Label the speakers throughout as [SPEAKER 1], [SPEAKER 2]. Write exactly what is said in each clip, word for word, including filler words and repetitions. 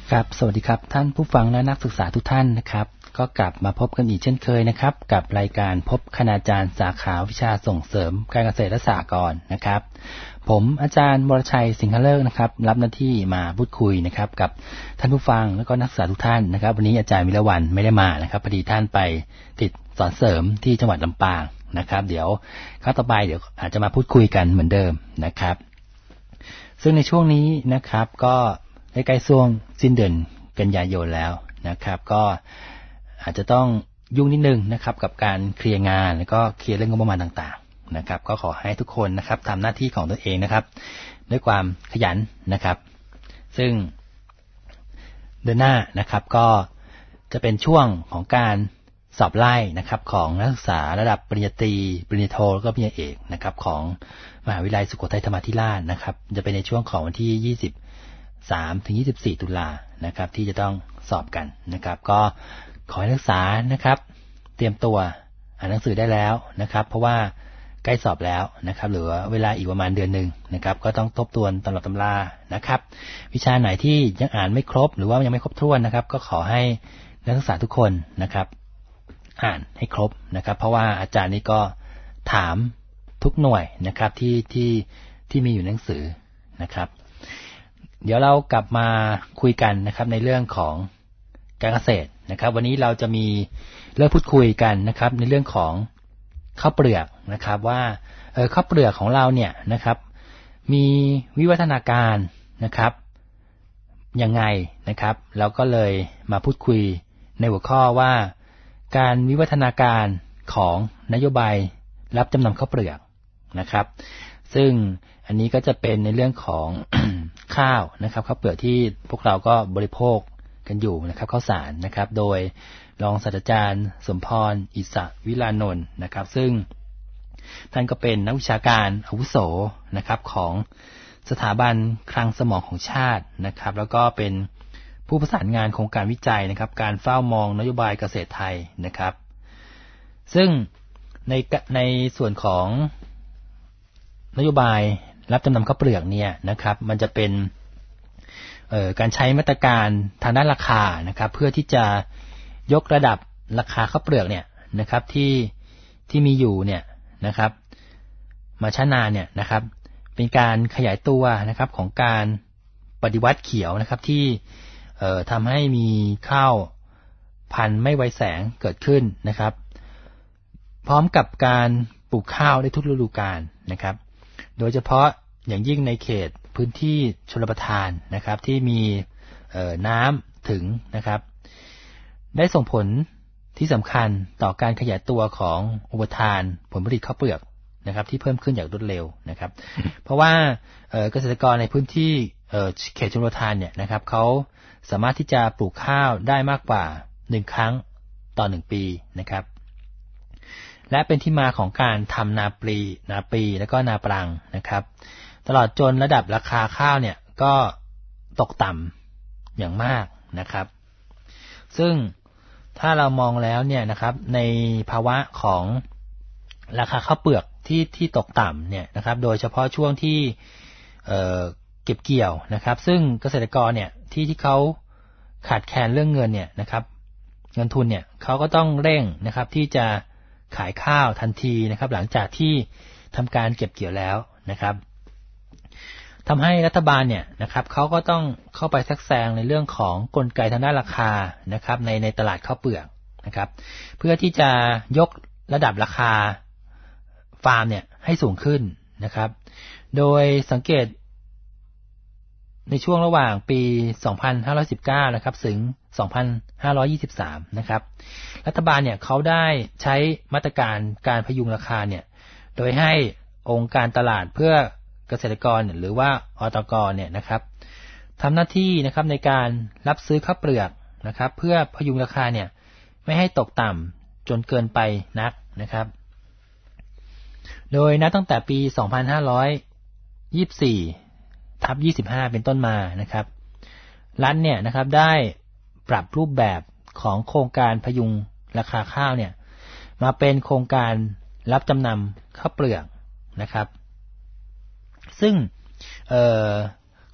[SPEAKER 1] ครับสวัสดีครับท่านผู้ฟังและนักศึกษาทุกท่านนะครับก็กลับมาพบกันอีกเช่นเคยนะครับกับรายการพบคณาจารย์สาขาวิชาส่งเสริมการเกษตรและสหกรณ์นะครับผมอาจารย์วรชัยสิงห์เลิศนะครับรับหน้าที่มาพูดคุยนะครับกับท่านผู้ฟังและก็นักศึกษาทุกท่านนะครับวันนี้อาจารย์วิรวรรณไม่ได้มานะครับพอดีท่านไปติดสอนเสริมที่จังหวัดลำปางนะครับเดี๋ยวครั้งต่อไปเดี๋ยวอาจจะมาพูดคุยกันเหมือนเดิมนะครับซึ่งในช่วงนี้นะครับก็ใกล้ๆช่วงสิ้นเดือนกันยายนแล้วนะครับก็อาจจะต้องยุ่งนิดนึงนะครับกับการเคลียร์งานแล้วก็เคลียร์เรื่องงบประมาณต่างๆนะครับก็ขอให้ทุกคนนะครับทำหน้าที่ของตัวเองนะครับด้วยความขยันนะครับซึ่งเดือนหน้านะครับก็จะเป็นช่วงของการสอบไล่นะครับของนักศึกษาระดับปริญญาตรีปริญญาโทแล้วก็ปริญญาเอกนะครับของมหาวิทยาลัยสุโขทัยธรรมาธิราชนะครับจะเป็นในช่วงของวันที่ยี่สิบสามถึงยี่สิบสี่ตุลานะครับที่จะต้องสอบกันนะครับก็ขอให้นักศึกษานะครับเตรียมตัวอ่านหนังสือได้แล้วนะครับเพราะว่าใกล้สอบแล้วนะครับเหลือเวลาอีกประมาณเดือนนึงนะครับก็ต้องทบทวนตำรับตำรานะครับวิชาไหนที่ยังอ่านไม่ครบหรือว่ายังไม่ครบถ้วนนะครับก็ขอให้นักศึกษาทุกคนนะครับอ่านให้ครบนะครับเพราะว่าอาจารย์นี่ก็ถามทุกหน่วยนะครับที่ที่ที่มีอยู่ในหนังสือนะครับเดี๋ยวเรากลับมาคุยกันนะครับในเรื่องของการเกษตรนะครับวันนี้เราจะมีเรื่องพูดคุยกันนะครับในเรื่องของข้าวเปลือกนะครับว่าเออข้าวเปลือกของเราเนี่ยนะครับมีวิวัฒนาการนะครับยังไงนะครับเราก็เลยมาพูดคุยในหัวข้อว่าการวิวัฒนาการของนโยบายรับจำนำข้าวเปลือกนะครับซึ่งอันนี้ก็จะเป็นในเรื่องของ ข้าวนะครับข้าวเปลือกที่พวกเราก็บริโภคกันอยู่นะครับข้าวสารนะครับโดยรองศาสตราจารย์สมพรอิสระวิลานนท์นะครับซึ่งท่านก็เป็นนักวิชาการอาวุโสนะครับของสถาบันคลังสมองของชาตินะครับแล้วก็เป็นผู้ประสานงานโครงการวิจัยนะครับการเฝ้ามองนโยบายเกษตรไทยนะครับซึ่งในในส่วนของนโยบายรับจำนำข้าวเปลือกเนี่ยนะครับมันจะเป็นเอ่อการใช้มาตรการทางด้านราคานะครับเพื่อที่จะยกระดับราคาข้าวเปลือกเนี่ยนะครับที่ที่มีอยู่เนี่ยนะครับมาช้านานเนี่ยนะครับเป็นการขยายตัวนะครับของการปฏิวัติเขียวนะครับที่เอ่อทำให้มีข้าวพันธุ์ไม่ไวแสงเกิดขึ้นนะครับพร้อมกับการปลูกข้าวได้ทุกฤดูกาลนะครับโดยเฉพาะอย่างยิ่งในเขตพื้นที่ชลประทานนะครับที่มีน้ำถึงนะครับได้ส่งผลที่สำคัญต่อการขยายตัวของอุปทานผลผลิตข้าวเปลือกนะครับที่เพิ่มขึ้นอย่างรวดเร็วนะครับ เพราะว่าเกษตรกรในพื้นที่เขตชลประทานเนี่ยนะครับเขาสามารถที่จะปลูกข้าวได้มากกว่าหนึ่งครั้งต่อหนึ่งปีนะครับและเป็นที่มาของการทำนาปลีนาปีแล้วก็นาปรังนะครับตลอดจนระดับราคาข้าวเนี่ยก็ตกต่ำอย่างมากนะครับซึ่งถ้าเรามองแล้วเนี่ยนะครับในภาวะของราคาข้าวเปลือกที่ที่ตกต่ำเนี่ยนะครับโดยเฉพาะช่วงที่เอ่อเก็บเกี่ยวนะครับซึ่งเกษตรกรเนี่ยที่ที่เขาขาดแคลนเรื่องเงินเนี่ยนะครับเงินทุนเนี่ยเขาก็ต้องเร่งนะครับที่จะขายข้าวทันทีนะครับหลังจากที่ทำการเก็บเกี่ยวแล้วนะครับทำให้รัฐบาลเนี่ยนะครับเขาก็ต้องเข้าไปแทรกแซงในเรื่องของกลไกทางด้านราคานะครับในในตลาดข้าวเปลือกนะครับเพื่อที่จะยกระดับราคาฟาร์มเนี่ยให้สูงขึ้นนะครับโดยสังเกตในช่วงระหว่างปีสองพันห้าร้อยสิบเก้านะครับถึงสองพันห้าร้อยยี่สิบสามนะครับรัฐบาลเนี่ยเขาได้ใช้มาตรการการพยุงราคาเนี่ยโดยให้องค์การตลาดเพื่อเกษตรกรหรือว่าอตกเนี่ยนะครับทำหน้าที่นะครับในการรับซื้อข้าวเปลือกนะครับเพื่อพยุงราคาเนี่ยไม่ให้ตกต่ำจนเกินไปนักนะครับโดยนับตั้งแต่ปีสองพันห้าร้อยยี่สิบสี่ทับยี่สิบห้าเป็นต้นมานะครับรัฐเนี่ยนะครับได้ปรับรูปแบบของโครงการพยุงราคาข้าวเนี่ยมาเป็นโครงการรับจำนำข้าวเปลือกนะครับซึ่ง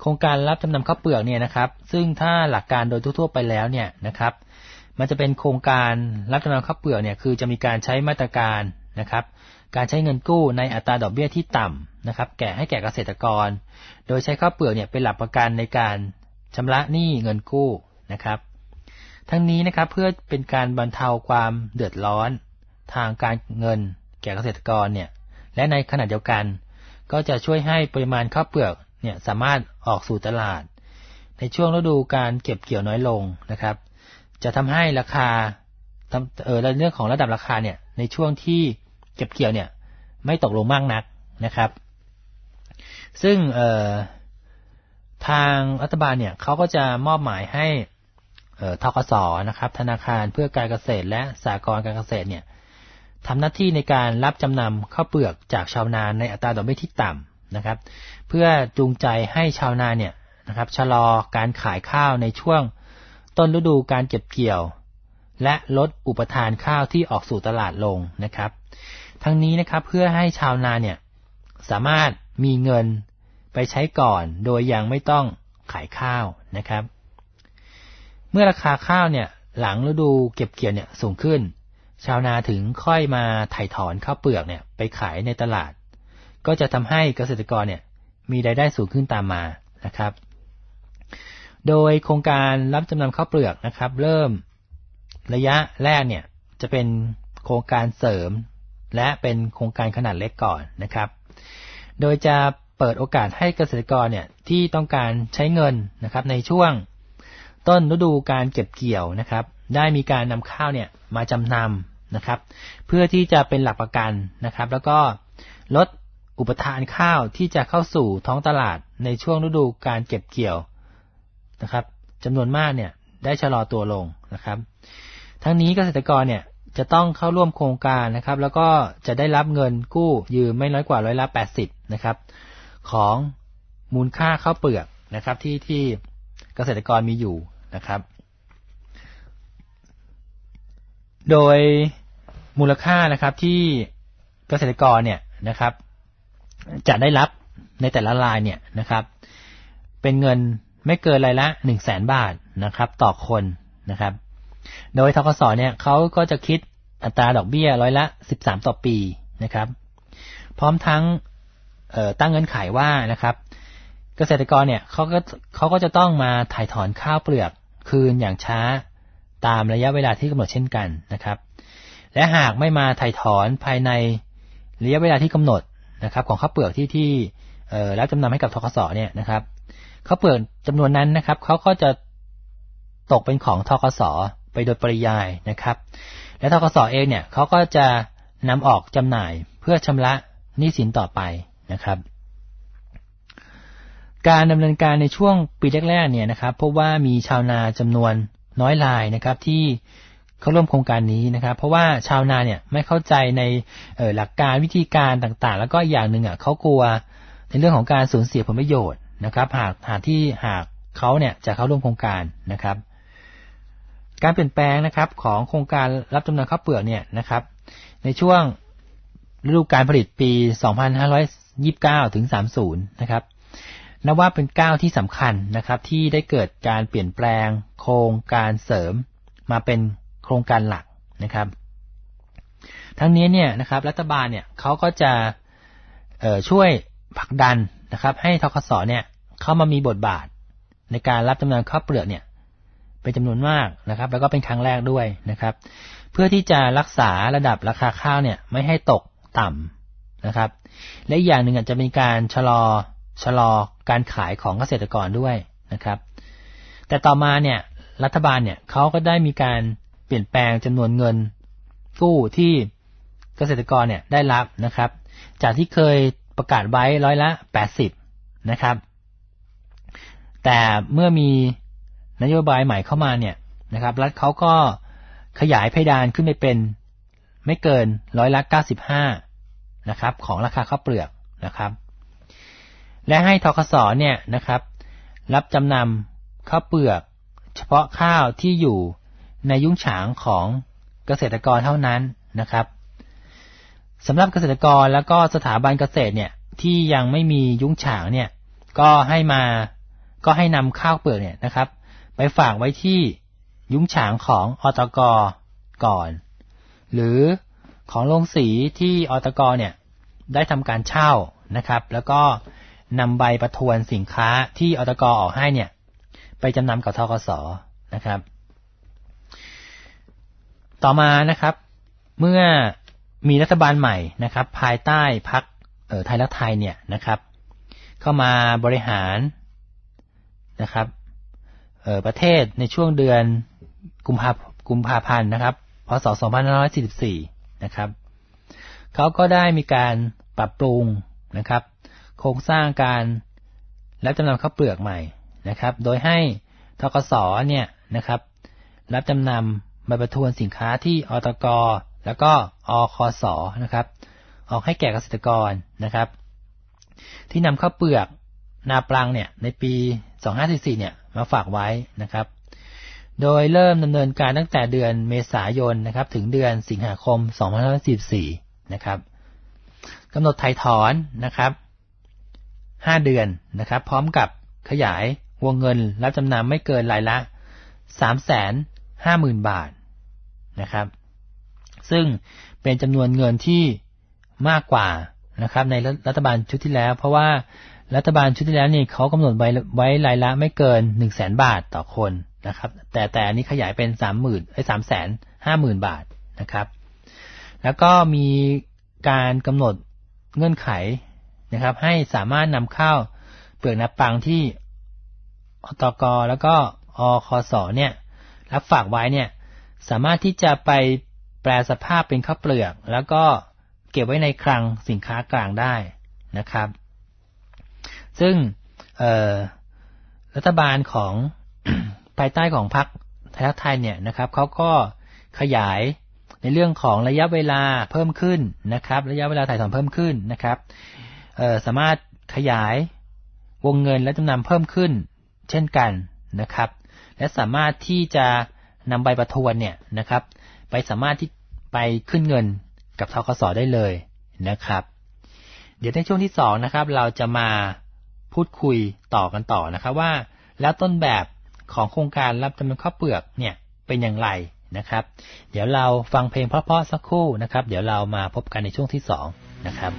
[SPEAKER 1] โครงการรับจำนำข้าวเปลือกเนี่ยนะครับซึ่งถ้าหลักการโดยทั่วๆไปแล้วเนี่ยนะครับมันจะเป็นโครงการรับจำนำข้าวเปลือกเนี่ยคือจะมีการใช้มาตรการนะครับการใช้เงินกู้ในอัตราดอกเบี้ยที่ต่ำนะครับแก่ให้แก่เกษตรกรโดยใช้ข้าวเปลือกเนี่ยเป็นหลักประกันในการชำระหนี้เงินกู้นะครับทั้งนี้นะครับเพื่อเป็นการบรรเทาความเดือดร้อนทางการเงินแก่เกษตรกรเนี่ยและในขณะเดียวกันก็จะช่วยให้ปริมาณข้าวเปลือกเนี่ยสามารถออกสู่ตลาดในช่วงฤดูการเก็บเกี่ยวน้อยลงนะครับจะทำให้ราคาเออในเรื่องของระดับราคาเนี่ยในช่วงที่เก็บเกี่ยวเนี่ยไม่ตกลงมากนักนะครับซึ่งเอ่อทางรัฐบาลเนี่ยเขาก็จะมอบหมายให้เอ่อธกส.นะครับธนาคารเพื่อการเกษตรและสหกรณ์การเกษตรเนี่ยทำหน้าที่ในการรับจำนำข้าวเปลือกจากชาวนาในอัตราดอกเบี้ยที่ต่ำนะครับเพื่อจูงใจให้ชาวนาเนี่ยนะครับชะลอการขายข้าวในช่วงต้นฤดูการเก็บเกี่ยวและลดอุปทานข้าวที่ออกสู่ตลาดลงนะครับทั้งนี้นะครับเพื่อให้ชาวนาเนี่ยสามารถมีเงินไปใช้ก่อนโดยยังไม่ต้องขายข้าวนะครับเมื่อราคาข้าวเนี่ยหลังฤดูเก็บเกี่ยวเนี่ยสูงขึ้นชาวนาถึงค่อยมาไถ่ถอนข้าวเปลือกเนี่ยไปขายในตลาดก็จะทำให้เกษตรกรเนี่ยมีรายได้สูงขึ้นตามมานะครับโดยโครงการรับจำนำข้าวเปลือกนะครับเริ่มระยะแรกเนี่ยจะเป็นโครงการเสริมและเป็นโครงการขนาดเล็กก่อนนะครับโดยจะเปิดโอกาสให้เกษตรกรเนี่ยที่ต้องการใช้เงินนะครับในช่วงต้นฤดูการเก็บเกี่ยวนะครับได้มีการนำข้าวเนี่ยมาจำนำนะครับเพื่อที่จะเป็นหลักประกันนะครับแล้วก็ลดอุปทานข้าวที่จะเข้าสู่ท้องตลาดในช่วงฤดูการเก็บเกี่ยวนะครับจำนวนมากเนี่ยได้ชะลอตัวลงนะครับทั้งนี้เกษตรกรเนี่ยจะต้องเข้าร่วมโครงการนะครับแล้วก็จะได้รับเงินกู้ยืมไม่น้อยกว่าร้อยละแปดสิบนะครับของมูลค่าข้าวเปลือกนะครับที่ที่เกษตรกรมีอยู่นะครับโดยมูลค่านะครับที่เกษตรกรเนี่ยนะครับจะได้รับในแต่ละรายเนี่ยนะครับเป็นเงินไม่เกินรายละ หนึ่งแสน บาทนะครับต่อคนนะครับโดยธกส.เนี่ยเขาก็จะคิดอัตราดอกเบี้ยร้อยละสิบสามต่อปีนะครับพร้อมทั้งเอ่อตั้งเงื่อนไขว่านะครับเกษตรกรเนี่ยเขาก็เขาก็จะต้องมาถ่ายถอนข้าวเปลือกคืนอย่างช้าตามระยะเวลาที่กำหนดเช่นกันนะครับและหากไม่มาถ่ายถอนภายในระยะเวลาที่กำหนดนะครับของข้าวเปลือกที่ที่เอ่อรับจำนำให้กับธกส.เนี่ยนะครับข้าวเปลือกจำนวนนั้นนะครับเขาก็จะตกเป็นของธกส.ไปโดยปริยายนะครับและธกส.เองเนี่ยเขาก็จะนำออกจำหน่ายเพื่อชำระหนี้สินต่อไปนะครับการดำเนินการในช่วงปีแรกๆเนี่ยนะครับพบว่ามีชาวนาจำนวนน้อยรายนะครับที่เข้าร่วมโครงการนี้นะครับเพราะว่าชาวนาเนี่ยไม่เข้าใจในเอ่อหลักการวิธีการต่างๆแล้วก็อย่างหนึ่งอ่ะเขากลัวในเรื่องของการสูญเสียผลประโยชน์นะครับหากหากที่หากเขาเนี่ยจะเข้าร่วมโครงการนะครับการเปลี่ยนแปลงนะครับของโครงการรับจำนำข้าวเปลือกเนี่ยนะครับในช่วงฤดูการผลิตปีสองพันห้าร้อยยี่สิบเก้าถึงสามสิบนะครับนับว่าเป็นก้าวที่สำคัญนะครับที่ได้เกิดการเปลี่ยนแปลงโครงการเสริมมาเป็นโครงการหลักนะครับทั้งนี้เนี่ยนะครับรัฐบาลเนี่ยเขาก็จะเอ่อช่วยผลักดันนะครับให้ธกส.เนี่ยเข้ามามีบทบาทในการรับจำนำข้าวเปลือกเนี่ยเป็นจำนวนมากนะครับแล้วก็เป็นครั้งแรกด้วยนะครับเพื่อที่จะรักษาระดับราคาข้าวเนี่ยไม่ให้ตกต่ำนะครับและอีกอย่างหนึ่งอาจจะมีการชะลอชะลอการขายของเกษตรกรด้วยนะครับแต่ต่อมาเนี่ยรัฐบาลเนี่ยเขาก็ได้มีการเปลี่ยนแปลงจำนวนเงินกู้ที่เกษตรกรเนี่ยได้รับนะครับจากที่เคยประกาศไว้ร้อยละแปดสิบนะครับแต่เมื่อมีนโยบายใหม่เข้ามาเนี่ยนะครับรัฐเขาก็ขยายเพดานขึ้นไปเป็นไม่เกินร้อยละเก้าสิบห้านะครับของราคาข้าวเปลือกนะครับและให้ธกส.เนี่ยนะครับรับจำนำข้าวเปลือกเฉพาะข้าวที่อยู่ในยุ้งฉางของเกษตรกรเท่านั้นนะครับสำหรับเกษตรกรแล้วก็สถาบันเกษตรเนี่ยที่ยังไม่มียุ้งฉางเนี่ยก็ให้มาก็ให้นำข้าวเปลือกเนี่ยนะครับไปฝากไว้ที่ยุ้งฉางของอตก.ก่อนหรือของโรงสีที่อตก.เนี่ยได้ทำการเช่านะครับแล้วก็นำใบประทวนสินค้าที่อตก.ออกให้เนี่ยไปจำนำกับธกส.นะครับต่อมานะครับเมื่อมีรัฐบาลใหม่นะครับภายใต้พรรคเอ่อไทยรักไทยเนี่ยนะครับเข้ามาบริหารนะครับเอ่อประเทศในช่วงเดือนกุมภากุมภาพันธ์นะครับพ.ศ. สองพันห้าร้อยสี่สิบสี่นะครับเขาก็ได้มีการปรับปรุงนะครับโครงสร้างการรับจำนำข้าวเปลือกใหม่นะครับโดยให้ธกส.เนี่ยนะครับรับจำนำใบประทวนสินค้าที่อตก.แล้วก็อคส.นะครับออกให้แก่เกษตรกรนะครับที่นำข้าวเปลือกนาปลังเนี่ยในปีสองพันห้าร้อยสี่สิบสี่เนี่ยมาฝากไว้นะครับโดยเริ่มดำเนินการตั้งแต่เดือนเมษายนนะครับถึงเดือนสิงหาคมสองพันห้าร้อยสี่สิบสี่นะครับกำหนดไถ่ถอนนะครับห้าเดือนนะครับพร้อมกับขยายวงเงินรับจำนำไม่เกินรายละ สามแสนห้าหมื่น บาทนะครับซึ่งเป็นจำนวนเงินที่มากกว่านะครับในรัฐบาลชุดที่แล้วเพราะว่ารัฐบาลชุดที่แล้วนี่เขากำหนดไว้ไว้รายละไม่เกิน หนึ่งแสน บาทต่อคนนะครับแต่แต่อันนี้ขยายเป็น สามหมื่น เอ้ย สามแสนห้าหมื่น บาทนะครับแล้วก็มีการกำหนดเงื่อนไขนะครับให้สามารถนำข้าวเปลือกนาปังที่อตก.แล้วก็อคส.เนี่ยรับฝากไว้เนี่ยสามารถที่จะไปแปลสภาพเป็นข้าวเปลือกแล้วก็เก็บไว้ในคลังสินค้ากลางได้นะครับซึ่งรัฐบาลของ ภายใต้ของพรรคไทยรักไทยเนี่ยนะครับเขาก็ขยายในเรื่องของระยะเวลาเพิ่มขึ้นนะครับระยะเวลาถ่ายถอนเพิ่มขึ้นนะครับสามารถขยายวงเงินและจำนำเพิ่มขึ้นเช่นกันนะครับและสามารถที่จะนำใบประทวนเนี่ยนะครับไปสามารถที่ไปขึ้นเงินกับธกส.ได้เลยนะครับเดี๋ยวในช่วงที่สองนะครับเราจะมาพูดคุยต่อกันต่อนะครับว่าแล้วต้นแบบของโครงการรับจำนำข้าวเปลือกเนี่ยเป็นอย่างไรนะครับเดี๋ยวเราฟังเพลงเพราะๆสักครู่นะครับเดี๋ยวเรามาพบกันในช่วงที่สองนะครับ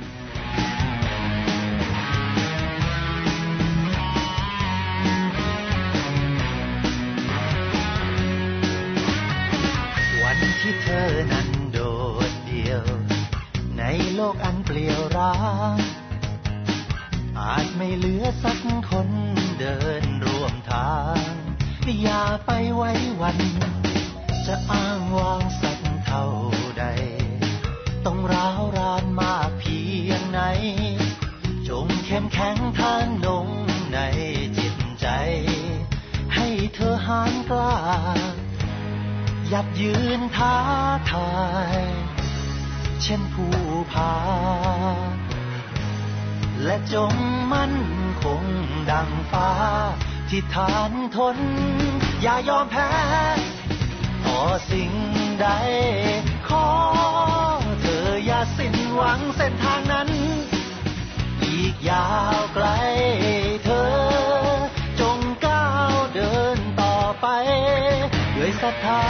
[SPEAKER 2] วันที่เธอนั้นโดดเดี่ยวในโลกอันเปลี่ยวร้างอาจไม่เหลือสักคนเดินร่วมทางอย่าไปไว้วันจะอ้างวางสักเท่าใดต้องร้าวรานมากเพียงไหนจงเข้มแข็งทานลงในจิตใจให้เธอหาญกล้ายับยืนท้าทายเช่นผู้พาและจงมั่นคงดังฟ้าที่ฐานทนอย่ายอมแพ้ต่อสิ่งใดขอเธออย่าสิ้นหวังเส้นทางนั้นอีกยาวไกลเธอจงก้าวเดินต่อไปด้วยศรัทธา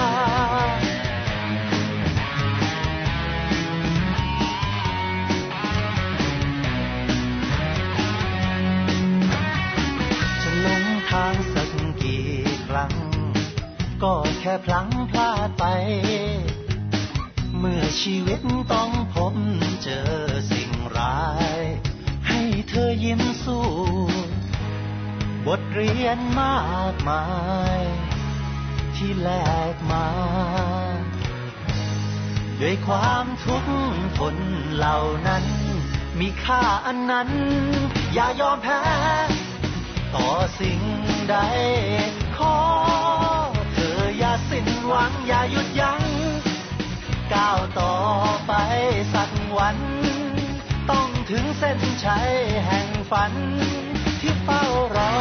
[SPEAKER 2] ทางสักกี่ครั้งก็แค่พลั้งพลาดไปเมื่อชีวิตต้องพบเจอสิ่งร้ายให้เธอยิ้มสู้บทเรียนมากมายที่แลกมาด้วยความทุกข์ทนเหล่านั้นมีค่าอันนั้นอย่ายอมแพ้ต่อสิ่งใดขอเธออย่าสิ้นหวังอย่าหยุดยั้งก้าวต่อไปสักวันต้องถึงเส้นชัยแห่งฝันที่เฝ้ารอ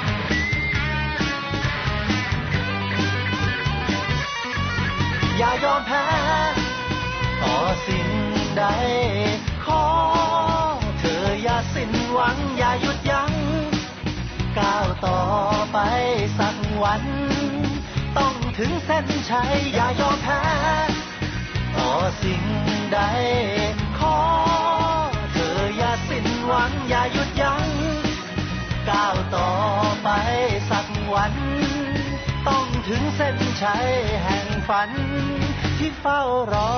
[SPEAKER 2] อย่ายอวังอย่าหยุดยั้งก้าวต่อไปสักวันต้องถึงเส้นชัยอย่ายอมแพ้ต่อสิ่งใดขอเธออย่าสิ้นหวังอย่าหยุดยั้งก้าวต่อไปสักวันต้องถึงเส้นชัยแห่งฝันที่เฝ้ารอ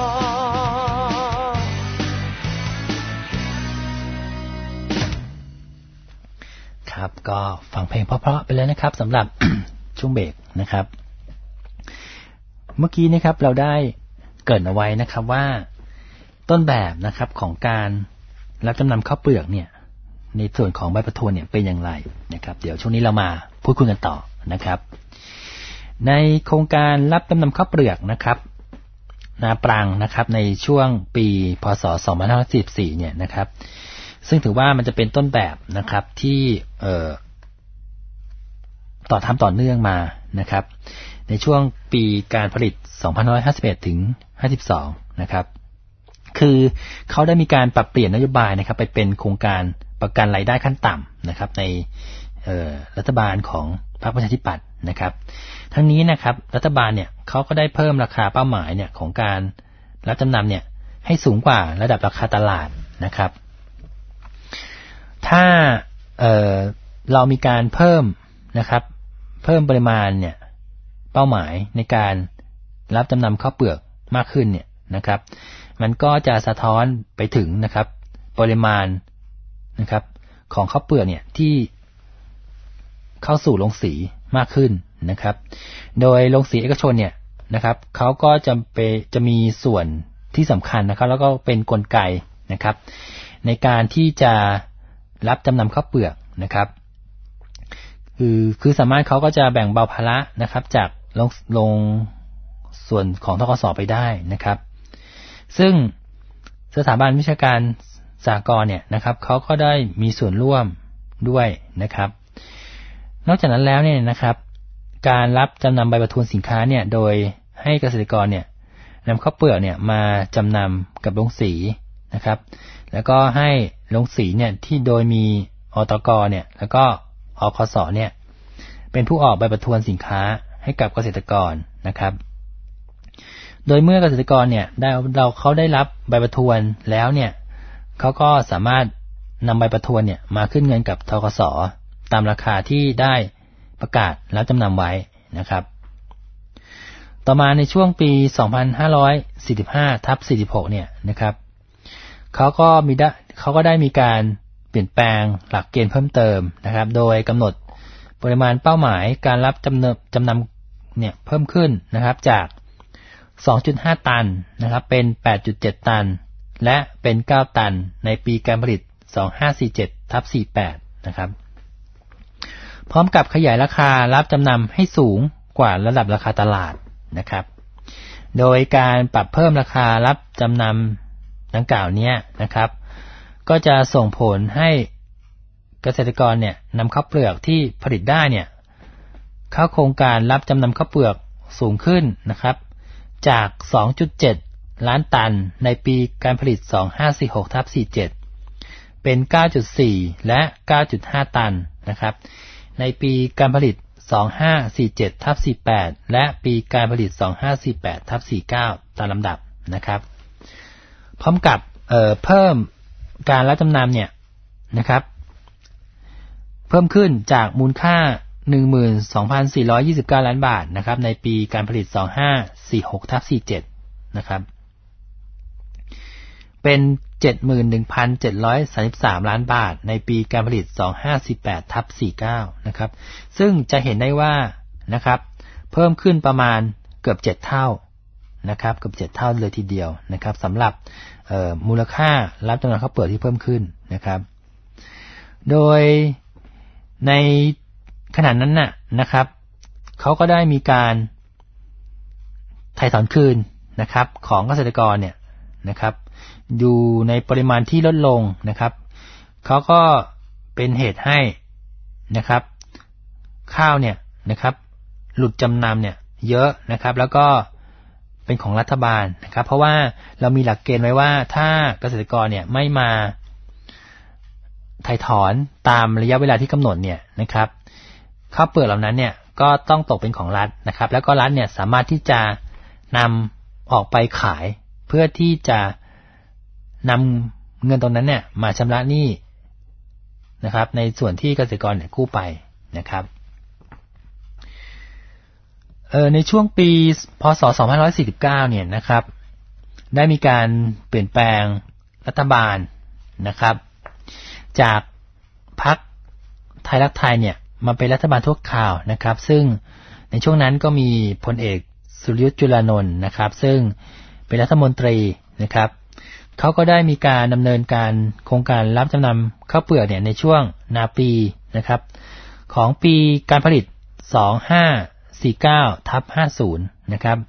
[SPEAKER 1] ครับก็ฟังเพลงเพราะๆไปเลยนะครับสำหรับ ช่วงเบรกนะครับเมื่อกี้นะครับเราได้เกริ่นเอาไว้นะครับว่าต้นแบบนะครับของการรับจำนำข้าวเปลือกเนี่ยในส่วนของใบประทวนเนี่ยเป็นอย่างไรนะครับเดี๋ยวช่วงนี้เรามาพูดคุยกันต่อนะครับในโครงการรับจำนำข้าวเปลือกนะครับนาปรังนะครับในช่วงปีพ.ศ. สองพันห้าร้อยสี่สิบสี่เนี่ยนะครับซึ่งถือว่ามันจะเป็นต้นแบบนะครับที่เอ่อต่อทำต่อเนื่องมานะครับในช่วงปีการผลิตสองพันห้าร้อยห้าสิบเอ็ดถึงห้าสิบสองนะครับคือเขาได้มีการปรับเปลี่ยนนโยบายนะครับไปเป็นโครงการประกันรายได้ขั้นต่ำนะครับในเอ่อรัฐบาลของพรรคประชาธิปัตย์นะครับทั้งนี้นะครับรัฐบาลเนี่ยเขาก็ได้เพิ่มราคาเป้าหมายเนี่ยของการรับจำนำเนี่ยให้สูงกว่าระดับราคาตลาดนะครับถ้าเอ่อเรามีการเพิ่มนะครับเพิ่มปริมาณเนี่ยเป้าหมายในการรับจำนำข้าวเปลือกมากขึ้นเนี่ยนะครับมันก็จะสะท้อนไปถึงนะครับปริมาณนะครับของข้าวเปลือกเนี่ยที่เข้าสู่โรงสีมากขึ้นนะครับโดยโรงสีเอกชนเนี่ยนะครับเขาก็จะไปจะมีส่วนที่สำคัญนะครับแล้วก็เป็นกลไกนะครับในการที่จะรับจำนำข้าวเปลือกนะครับคือคือสามารถเขาก็จะแบ่งเบาภาระนะครับจากลงลงส่วนของธกส.ไปได้นะครับซึ่งสถาบันวิชาการสหกรณ์เนี่ยนะครับเขาก็ได้มีส่วนร่วมด้วยนะครับนอกจากนั้นแล้วเนี่ยนะครับการรับจำนำใบประทวนสินค้าเนี่ยโดยให้เกษตรกรเนี่ยนำข้าวเปลือกเนี่ยมาจำนำกับโรงสีนะครับแล้วก็ให้โรงสีเนี่ยที่โดยมีอตกเนี่ยแล้วก็อคสเนี่ยเป็นผู้ออกใบประทวนสินค้าให้กับเกษตรกรนะครับโดยเมื่อเกษตรกรเนี่ยได้เราเขาได้รับใบประทวนแล้วเนี่ยเขาก็สามารถนำใบประทวนเนี่ยมาขึ้นเงินกับธกส.ตามราคาที่ได้ประกาศรับจำนำไว้นะครับต่อมาในช่วงปีสองพันห้าร้อยสี่สิบห้าทับสี่สิบหกเนี่ยนะครับเขาก็มีได้เขาก็ได้มีการเปลี่ยนแปลงหลักเกณฑ์เพิ่มเติมนะครับโดยกำหนดปริมาณเป้าหมายการรับจำนำจำนำเนี่ยเพิ่มขึ้นนะครับจาก สองจุดห้า ตันนะครับเป็น แปดจุดเจ็ด ตันและเป็นเก้าตันในปีการผลิตสองพันห้าร้อยสี่สิบเจ็ดทับสี่สิบแปดนะครับพร้อมกับขยายราคารับจำนำให้สูงกว่าระดับราคาตลาดนะครับโดยการปรับเพิ่มราคารับจำนำดังกล่าวนี้นะครับก็จะส่งผลให้เกษตรกรเนี่ยนำข้าวเปลือกที่ผลิตได้เนี่ยเข้าโครงการรับจำนำข้าวเปลือกสูงขึ้นนะครับจาก สองจุดเจ็ด ล้านตันในปีการผลิตสองพันห้าร้อยสี่สิบหกทับสี่สิบเจ็ดเป็น เก้าจุดสี่ และ เก้าจุดห้า ตันนะครับในปีการผลิตสองพันห้าร้อยสี่สิบเจ็ดทับสี่สิบแปดและปีการผลิตสองพันห้าร้อยสี่สิบแปดทับสี่สิบเก้าตามลำดับนะครับพร้อมกับเอ่อเพิ่มการรับจำนำเนี่ยนะครับเพิ่มขึ้นจากมูลค่า หนึ่งหมื่นสองพันสี่ร้อยยี่สิบเก้า ล้านบาทนะครับในปีการผลิตสองพันห้าร้อยสี่สิบหกทับสี่สิบเจ็ดนะครับเป็น เจ็ดหมื่นหนึ่งพันเจ็ดร้อยสามสิบสาม ล้านบาทในปีการผลิตสองพันห้าร้อยสี่สิบแปดทับสี่สิบเก้านะครับซึ่งจะเห็นได้ว่านะครับเพิ่มขึ้นประมาณเกือบเจ็ดเท่านะครับเกือบเจ็ดเท่าเลยทีเดียวนะครับสำหรับมูลค่ารับจำนำข้าวเปลือกที่เพิ่มขึ้นนะครับโดยในขณะนั้นน่ะนะครับเขาก็ได้มีการไถ่ถอนคืนนะครับของเกษตรกรเนี่ยนะครับอยู่ในปริมาณที่ลดลงนะครับเขาก็เป็นเหตุให้นะครับข้าวเนี่ยนะครับหลุดจำนำเนี่ยเยอะนะครับแล้วก็เป็นของรัฐบาลนะครับเพราะว่าเรามีหลักเกณฑ์ไว้ว่าถ้าเกษตรกรเนี่ยไม่มาถ่ายถอนตามระยะเวลาที่กำหนดเนี่ยนะครับข้าวเปลือกเหล่านั้นเนี่ยก็ต้องตกเป็นของรัฐนะครับแล้วก็รัฐเนี่ยสามารถที่จะนำออกไปขายเพื่อที่จะนำเงินตรงนั้นเนี่ยมาชำระหนี้นะครับในส่วนที่เกษตรกรเนี่ยกู้ไปนะครับเอ่อในช่วงปีพ.ศ. สองพันห้าร้อยสี่สิบเก้าเนี่ยนะครับได้มีการเปลี่ยนแปลงรัฐบาลนะครับจากพรรคไทยรักไทยเนี่ยมาเป็นรัฐบาลชั่วคราวนะครับซึ่งในช่วงนั้นก็มีพลเอกสุรยุทธจุลานนท์นะครับซึ่งเป็นรัฐมนตรีนะครับเขาก็ได้มีการดำเนินการโครงการรับจำนำข้าวเปลือกเนี่ยในช่วงนาปีนะครับของปีการผลิตสองพันห้าร้อยสี่สิบเก้าทับห้าสิบนะครับ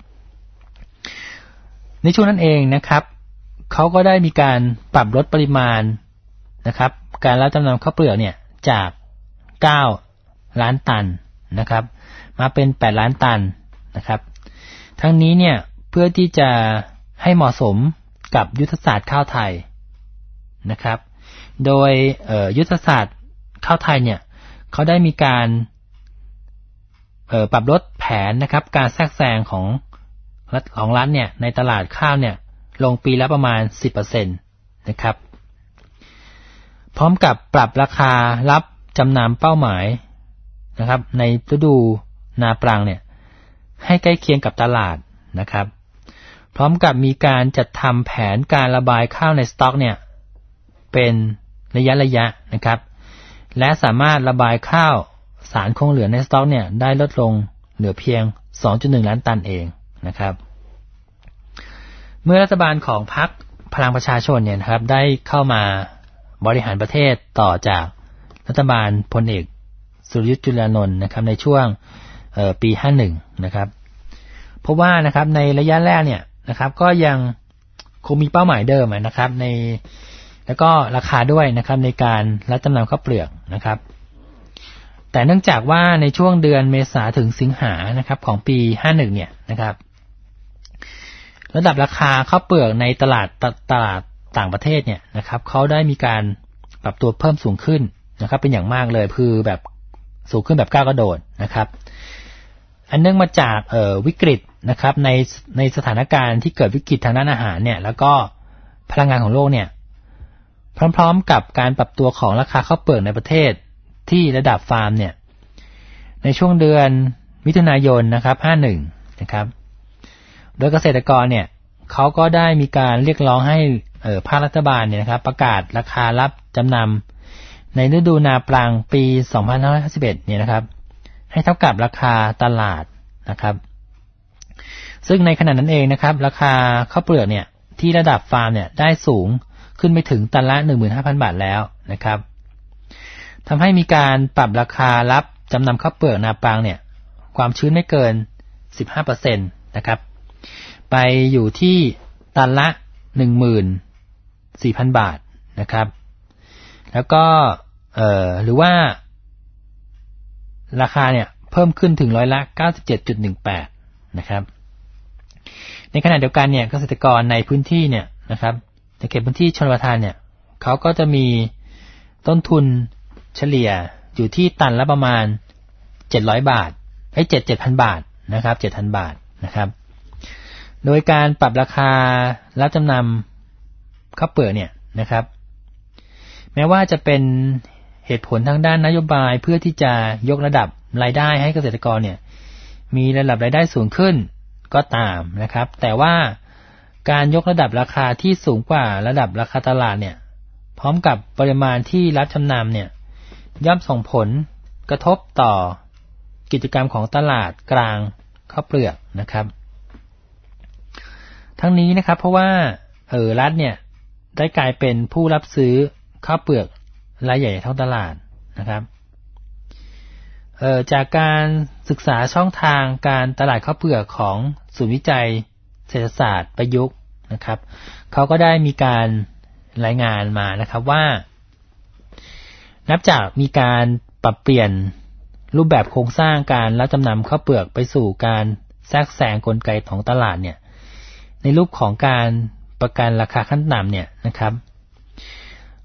[SPEAKER 1] ในช่วงนั้นเองนะครับเขาก็ได้มีการปรับลดปริมาณนะครับการรับจำนำข้าวเปลือกเนี่ยจากเก้าล้านตันนะครับมาเป็นแปดล้านตันนะครับทั้งนี้เนี่ยเพื่อที่จะให้เหมาะสมกับยุทธศาสตร์ข้าวไทยนะครับโดยยุทธศาสตร์ข้าวไทยเนี่ยเขาได้มีการปรับลดแผนนะครับการแทรกแซงของรัฐของรัฐเนี่ยในตลาดข้าวเนี่ยลงปีละประมาณ สิบเปอร์เซ็นต์ นะครับพร้อมกับปรับราคารับจำนำเป้าหมายนะครับในฤดูนาปรังเนี่ยให้ใกล้เคียงกับตลาดนะครับพร้อมกับมีการจัดทำแผนการระบายข้าวในสต็อกเนี่ยเป็นระยะระยะนะครับและสามารถระบายข้าวสารคงเหลือในสต็อกเนี่ยได้ลดลงเหลือเพียง สองจุดหนึ่ง ล้านตันเองนะครับเมื่อรัฐบาลของพรรคพลังประชาชนเนี่ยนะครับได้เข้ามาบริหารประเทศต่อจากรัฐบาลพลเอกสุรยุทธจุลานนท์นะครับในช่วงปีห้าสิบเอ็ดนะครับเพราะว่านะครับในระยะแรกเนี่ยนะครับก็ยังคงมีเป้าหมายเดิมนะครับในแล้วก็ราคาด้วยนะครับในการรับจำนำข้าวเปลือกนะครับแต่เนื่องจากว่าในช่วงเดือนเมษาถึงสิงหานะครับของปีห้าสิบเอ็ดเนี่ยนะครับระดับราคาข้าวเปลือกในตลาดตลาดต่างประเทศเนี่ยนะครับเขาได้มีการปรับตัวเพิ่มสูงขึ้นนะครับเป็นอย่างมากเลยคือแบบสูงขึ้นแบบก้าวกระโดดนะครับอันเนื่องมาจากเอ่อวิกฤตนะครับในในสถานการณ์ที่เกิดวิกฤตทางด้านอาหารเนี่ยแล้วก็พลังงานของโลกเนี่ยพร้อมๆกับการปรับตัวของราคาข้าวเปลือกในประเทศที่ระดับฟาร์มเนี่ยในช่วงเดือนมิถุนายนนะครับห้าสิบเอ็ดนะครับโดยเกษตรกรเนี่ยเขาก็ได้มีการเรียกร้องให้เอ่อภาครัฐบาลเนี่ยนะครับประกาศราคารับจำนำในฤดูนาปรังปีสองพันห้าร้อยห้าสิบเอ็ดเนี่ยนะครับให้เท่ากับราคาตลาดนะครับซึ่งในขณะนั้นเองนะครับราคาข้าวเปลือกเนี่ยที่ระดับฟาร์มเนี่ยได้สูงขึ้นไปถึงตันละ หนึ่งหมื่นห้าพัน บาทแล้วนะครับทำให้มีการปรับราคารับจำนำข้าวเปลือกนาปรังเนี่ยความชื้นไม่เกิน สิบห้าเปอร์เซ็นต์ นะครับไปอยู่ที่ตันละ หนึ่งหมื่นสี่พัน บาทนะครับแล้วก็เอ่อหรือว่าราคาเนี่ยเพิ่มขึ้นถึงร้อยละ เก้าสิบเจ็ดจุดหนึ่งแปด นะครับในขณะเดียวกันเนี่ยเกษตรกรในพื้นที่เนี่ยนะครับในเขตพื้นที่ชลประทานเนี่ยเขาก็จะมีต้นทุนเฉลี่ยอยู่ที่ตันละประมาณเจ็ดร้อยบาทไอ้เจ็ด เจ็ดพัน บาทนะครับ เจ็ดพัน บาทนะครับโดยการปรับราคารับจำนำข้าวเปลือกเนี่ยนะครับแม้ว่าจะเป็นเหตุผลทางด้านนโยบายเพื่อที่จะยกระดับรายได้ให้เกษตรกรเนี่ยมีระดับรายได้สูงขึ้นก็ตามนะครับแต่ว่าการยกระดับราคาที่สูงกว่าระดับราคาตลาดเนี่ยพร้อมกับปริมาณที่รับจำนำเนี่ยย่อมส่งผลกระทบต่อกิจกรรมของตลาดกลางข้าวเปลือกนะครับทั้งนี้นะครับเพราะว่าเออรัฐเนี่ยได้กลายเป็นผู้รับซื้อข้าวเปลือกรายใหญ่ท้องตลาดนะครับเอ่อจากการศึกษาช่องทางการตลาดข้าวเปลือกของศูนย์วิจัยเศรษฐศาสตร์ประยุกต์นะครับเขาก็ได้มีการรายงานมานะครับว่านับจากมีการปรับเปลี่ยนรูปแบบโครงสร้างการรับจำนำข้าวเปลือกไปสู่การแทรกแซงกลไกของตลาดเนี่ยในรูปของการประกันราคาขั้นต่ำเนี่ยนะครับ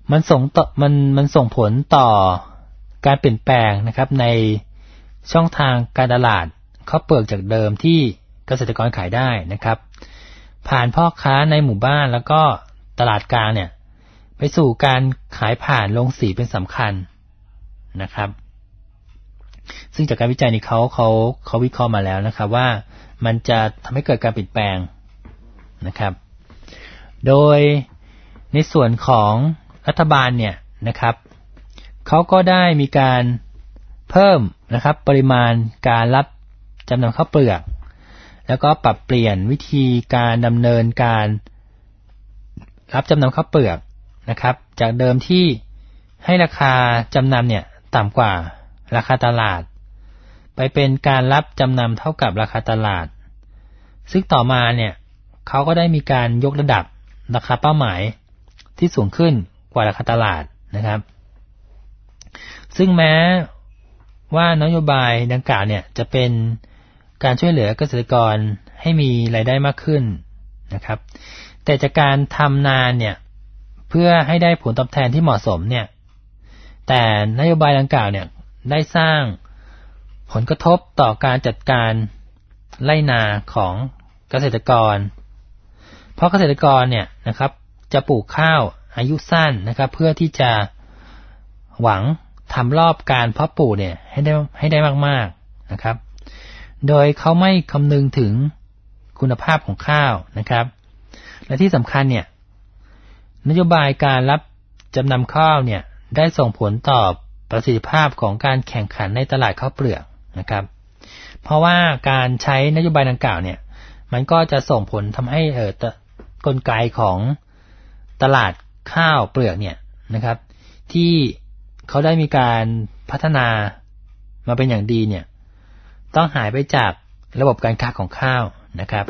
[SPEAKER 1] มันส่งต่อมันมันส่งผลต่อการเปลี่ยนแปลงนะครับในช่องทางการตลาดข้าวเปลือกจากเดิมที่เกษตรกรขายได้นะครับผ่านพ่อค้าในหมู่บ้านแล้วก็ตลาดกลางเนี่ยไปสู่การขายผ่านโรงสีเป็นสำคัญนะครับซึ่งจากการวิจัยนี้เขาเขาเขาวิเคราะห์มาแล้วนะครับว่ามันจะทำให้เกิดการเปลี่ยนแปลงนะครับโดยในส่วนของรัฐบาลเนี่ยนะครับเขาก็ได้มีการเพิ่มนะครับปริมาณการรับจำนำข้าวเปลือกแล้วก็ปรับเปลี่ยนวิธีการดำเนินการรับจำนำข้าวเปลือกนะครับจากเดิมที่ให้ราคาจำนำเนี่ยต่ำกว่าราคาตลาดไปเป็นการรับจำนำเท่ากับราคาตลาดซึ่งต่อมาเนี่ยเขาก็ได้มีการยกระดับราคาเป้าหมายที่สูงขึ้นกว่าราคาตลาดนะครับซึ่งแม้ว่านโยบายดังกล่าวเนี่ยจะเป็นการช่วยเหลือเกษตรกรให้มีรายได้มากขึ้นนะครับแต่จากการทำนาเนี่ยเพื่อให้ได้ผลตอบแทนที่เหมาะสมเนี่ยแต่นโยบายดังกล่าวเนี่ยได้สร้างผลกระทบต่อการจัดการไร่นาของเกษตรกรเพราะเกษตรกรเนี่ยนะครับจะปลูกข้าวอายุสั้นนะครับเพื่อที่จะหวังทำรอบการเพาะปลูกเนี่ยให้ได้ให้ได้มากๆนะครับโดยเขาไม่คำนึงถึงคุณภาพของข้าวนะครับและที่สำคัญเนี่ยนโยบายการรับจำนำข้าวเนี่ยได้ส่งผลต่อประสิทธิภาพของการแข่งขันในตลาดข้าวเปลือกนะครับเพราะว่าการใช้นโยบายดังกล่าวเนี่ยมันก็จะส่งผลทำให้เอ่อกลไกของตลาดข้าวเปลือกเนี่ยนะครับที่เขาได้มีการพัฒนามาเป็นอย่างดีเนี่ยต้องหายไปจากระบบการค้าของข้าวนะครับ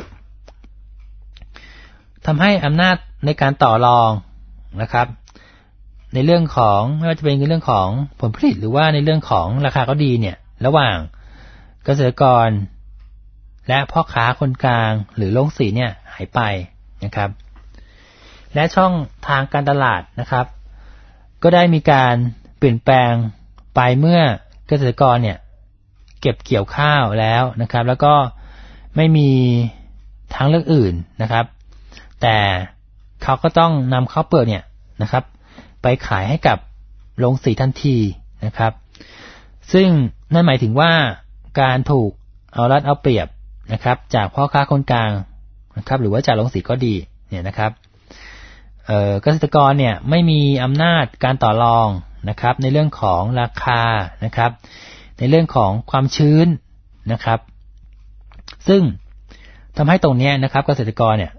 [SPEAKER 1] ทำให้อำนาจในการต่อรองนะครับในเรื่องของไม่ว่าจะเป็นในเรื่องของผลผลิตหรือว่าในเรื่องของราคาก็ดีเนี่ยระหว่างเกษตรกรและพ่อค้าคนกลางหรือโรงสีเนี่ยหายไปนะครับและช่องทางการตลาดนะครับก็ได้มีการเปลี่ยนแปลงไปเมื่อเกษตรกรเนี่ยเก็บเกี่ยวข้าวแล้วนะครับแล้วก็ไม่มีทางเลือกอื่นนะครับแต่เขาก็ต้องนำข้าวเปลือกเนี่ยนะครับไปขายให้กับโรงสีทันทีนะครับซึ่งนั่นหมายถึงว่าการถูกเอารัดเอาเปรียบนะครับจากพ่อค้าคนกลางนะครับหรือว่าจากโรงสีก็ดีเนี่ยนะครับเอ่อเกษตรกรเนี่ยไม่มีอำนาจการต่อรองนะครับในเรื่องของราคานะครับในเรื่องของความชื้นนะครับซึ่งทำให้ตรงนี้นะครับเกษตรกรเนี่ย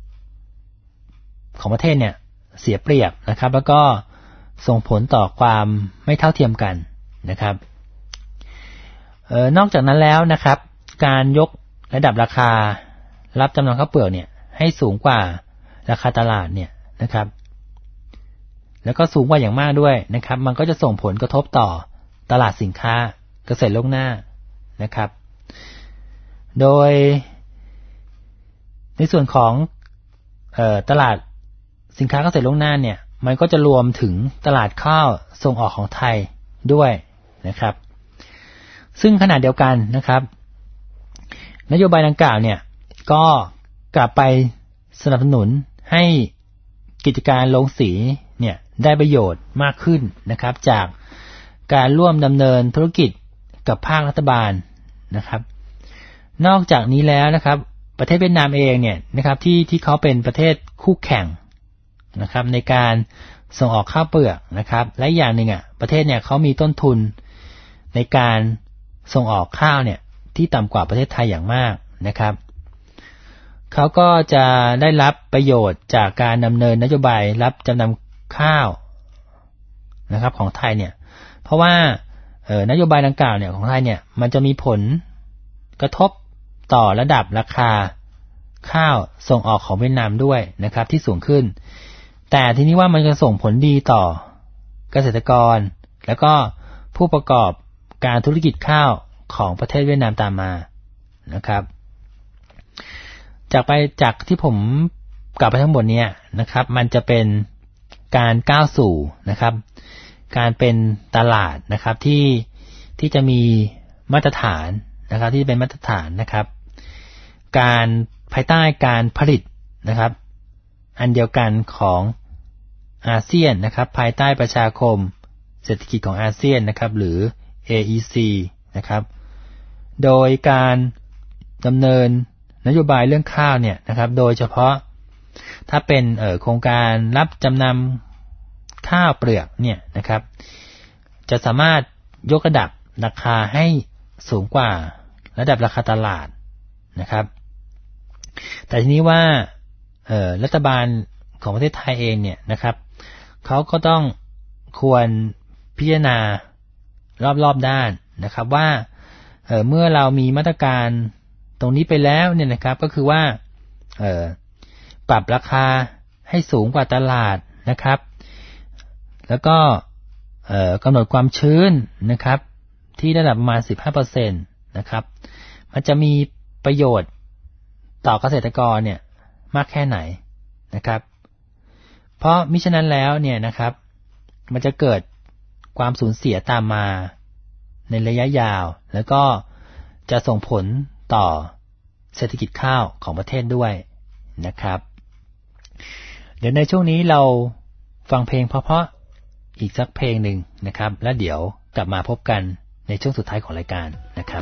[SPEAKER 1] ของประเทศเนี่ยเสียเปรียบนะครับแล้วก็ส่งผลต่อความไม่เท่าเทียมกันนะครับเอ่อนอกจากนั้นแล้วนะครับการยกระดับราคารับจำนำข้าวเปลือกเนี่ยให้สูงกว่าราคาตลาดเนี่ยนะครับแล้วก็สูงกว่าอย่างมากด้วยนะครับมันก็จะส่งผลกระทบต่อตลาดสินค้าเกษตรล่วงหน้านะครับโดยในส่วนของเอ่อตลาดสินค้าเกษตรล่วงหน้าเนี่ยมันก็จะรวมถึงตลาดข้าวส่งออกของไทยด้วยนะครับซึ่งขณะเดียวกันนะครับนโยบายดังกล่าวเนี่ยก็กลับไปสนับสนุนให้กิจการโรงสีเนี่ยได้ประโยชน์มากขึ้นนะครับจากการร่วมดำเนินธุรกิจกับภาครัฐบาลนะครับนอกจากนี้แล้วนะครับประเทศเวียดนามเองเนี่ยนะครับที่ที่เขาเป็นประเทศคู่แข่งนะครับในการส่งออกข้าวเปลือกนะครับและอย่างหนึ่งอ่ะประเทศเนี่ยเขามีต้นทุนในการส่งออกข้าวเนี่ยที่ต่ำกว่าประเทศไทยอย่างมากนะครับเขาก็จะได้รับประโยชน์จากการดำเนินนโยบายรับจำนำข้าวนะครับของไทยเนี่ยเพราะว่าเอ่อนโยบายดังกล่าวเนี่ยของไทยเนี่ยมันจะมีผลกระทบต่อระดับราคาข้าวส่งออกของเวียดนามด้วยนะครับที่สูงขึ้นแต่ทีนี้ว่ามันจะส่งผลดีต่อเกษตรกรแล้วก็ผู้ประกอบการธุรกิจข้าวของประเทศเวียดนามตามมานะครับจากไปจากที่ผมกล่าวไปทั้งหมดเนี่ยนะครับมันจะเป็นการก้าวสู่นะครับการเป็นตลาดนะครับที่ที่จะมีมาตรฐานนะครับที่เป็นมาตรฐานนะครับการภายใต้การผลิตนะครับอันเดียวกันของอาเซียนนะครับภายใต้ประชาคมเศรษฐกิจของอาเซียนนะครับหรือ เอ อี ซี นะครับโดยการดำเนินนโยบายเรื่องข้าวเนี่ยนะครับโดยเฉพาะถ้าเป็นเอ่อโครงการรับจำนำข้าวเปลือกเนี่ยนะครับจะสามารถยกระดับราคาให้สูงกว่าระดับราคาตลาดนะครับแต่ทีนี้ว่าเอ่อรัฐบาลของประเทศไทยเองเนี่ยนะครับเขาก็ต้องควรพิจารณารอบๆด้านนะครับว่าเอ่อเมื่อเรามีมาตรการตรงนี้ไปแล้วเนี่ยนะครับก็คือว่าเอ่อปรับราคาให้สูงกว่าตลาดนะครับแล้วก็เอ่อกำหนดความชื้นนะครับที่ระดับประมาณ สิบห้าเปอร์เซ็นต์ นะครับมันจะมีประโยชน์ต่อเกษตรกรเนี่ยมากแค่ไหนนะครับเพราะมิฉะนั้นแล้วเนี่ยนะครับมันจะเกิดความสูญเสียตามมาในระยะยาวแล้วก็จะส่งผลต่อเศรษฐกิจข้าวของประเทศด้วยนะครับเดี๋ยวในช่วงนี้เราฟังเพลงเพราะๆอีกสักเพลงหนึ่งนะครับแล้วเดี๋ยวกลับมาพบกันในช่วงสุดท้ายของรายการนะครับ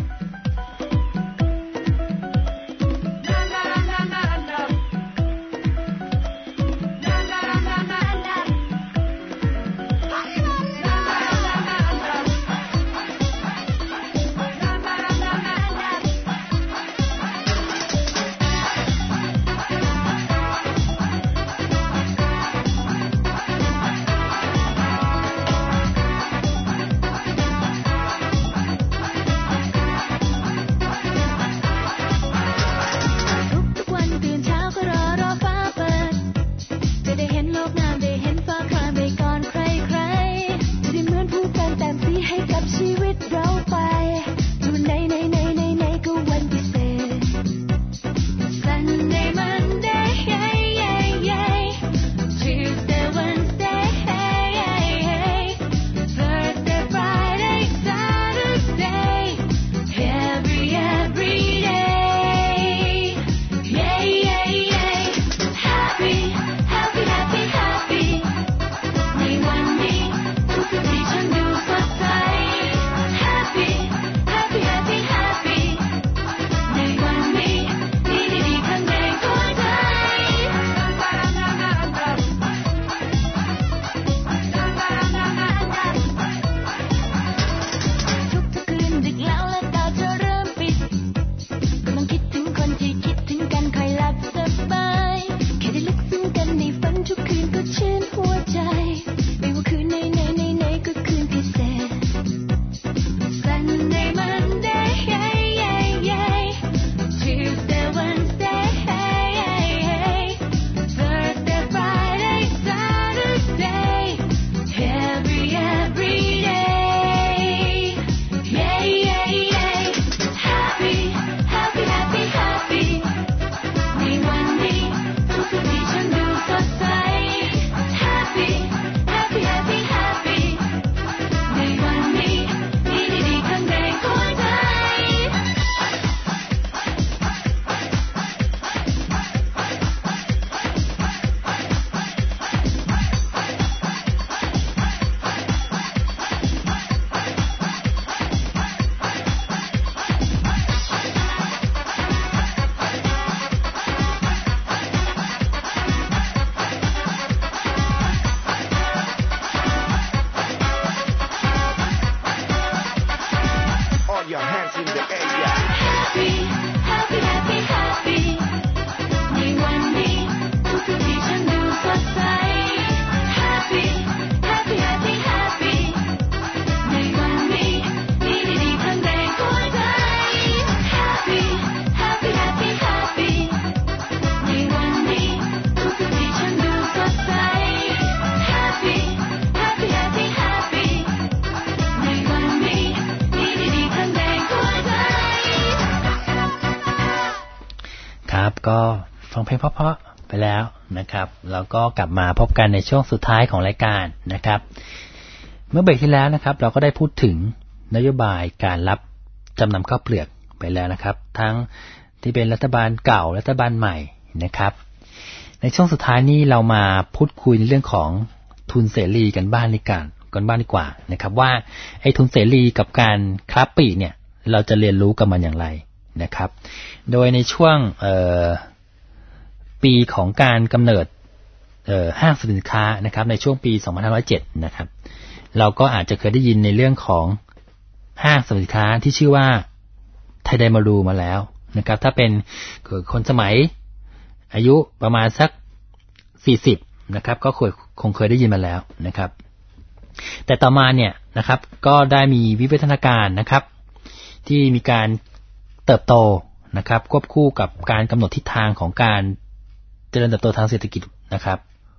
[SPEAKER 1] ก็ฟังเพลงเพราะๆไปแล้วนะครับแล้วก็กลับมาพบกันในช่วงสุดท้ายของรายการนะครับเมื่อเบรกที่แล้วนะครับเราก็ได้พูดถึงนโยบายการรับจำนำข้าวเปลือกไปแล้วนะครับทั้งที่เป็นรัฐบาลเก่ารัฐบาลใหม่นะครับในช่วงสุดท้ายนี้เรามาพูดคุยในเรื่องของทุนเสรีกันบ้างดีกว่ากันบ้างดีกว่านะครับว่าไอ้ทุนเสรีกับการค้าปลีกเนี่ยเราจะเรียนรู้กันมันอย่างไรนะครับโดยในช่วงเอ่อปีของการกำเนิดเอ่อห้างสรรพสินค้านะครับในช่วงปีสองพันห้าร้อยเจ็ดนะครับเราก็อาจจะเคยได้ยินในเรื่องของห้างสรรพสินค้าที่ชื่อว่าไทยไดมารูมาแล้วนะครับถ้าเป็นคนสมัยอายุประมาณสักสี่สิบนะครับก็คงเคยได้ยินมาแล้วนะครับแต่ต่อมาเนี่ยนะครับก็ได้มีวิวัฒนาการนะครับที่มีการเติบโตนะครับควบคู่กับการกำหนดทิศทางของการเจริญเติบโตทางเศรษฐกิจนะครับ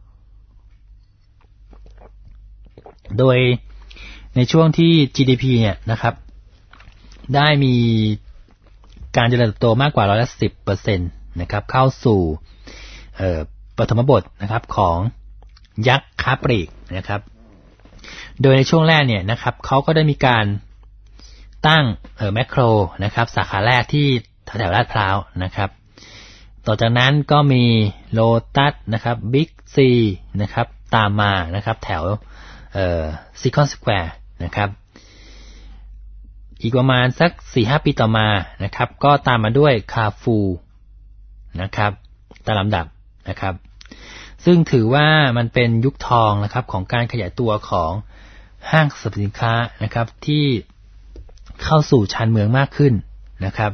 [SPEAKER 1] โดยในช่วงที่ จี ดี พี เนี่ยนะครับได้มีการเจริญเติบโตมากกว่าร้อยละสิบเปอร์เซ็นต์นะครับเข้าสู่เอ่อปฐมบทนะครับของยักษ์ค้าปลีกนะครับโดยในช่วงแรกเนี่ยนะครับเขาก็ได้มีการตั้งเอ่อแมคโครนะครับสาขาแรกที่แถวลาดพร้าวนะครับต่อจากนั้นก็มีโลตัสนะครับบิ๊กซีนะครับตามมานะครับแถวเอ่อซิคอนสแควร์นะครับอีกประมาณสัก สี่ห้า ปีต่อมานะครับก็ตามมาด้วยคาฟูนะครับตามลำดับนะครับซึ่งถือว่ามันเป็นยุคทองนะครับของการขยายตัวของห้างสรรพสินค้านะครับที่เข้าสู่ชานเมืองมากขึ้นนะครับ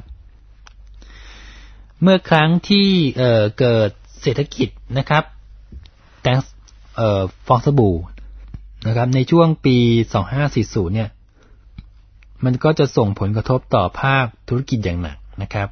[SPEAKER 1] เมื่อครั้งที่เอ่อเกิดเศรษฐกิจนะครับแต่เอ่อฟองสบู่นะครับในช่วงปีสองพันห้าร้อยสี่สิบเนี่ยมันก็จะส่งผลกระทบต่อภาคธุรกิจอย่างหนักนะครับ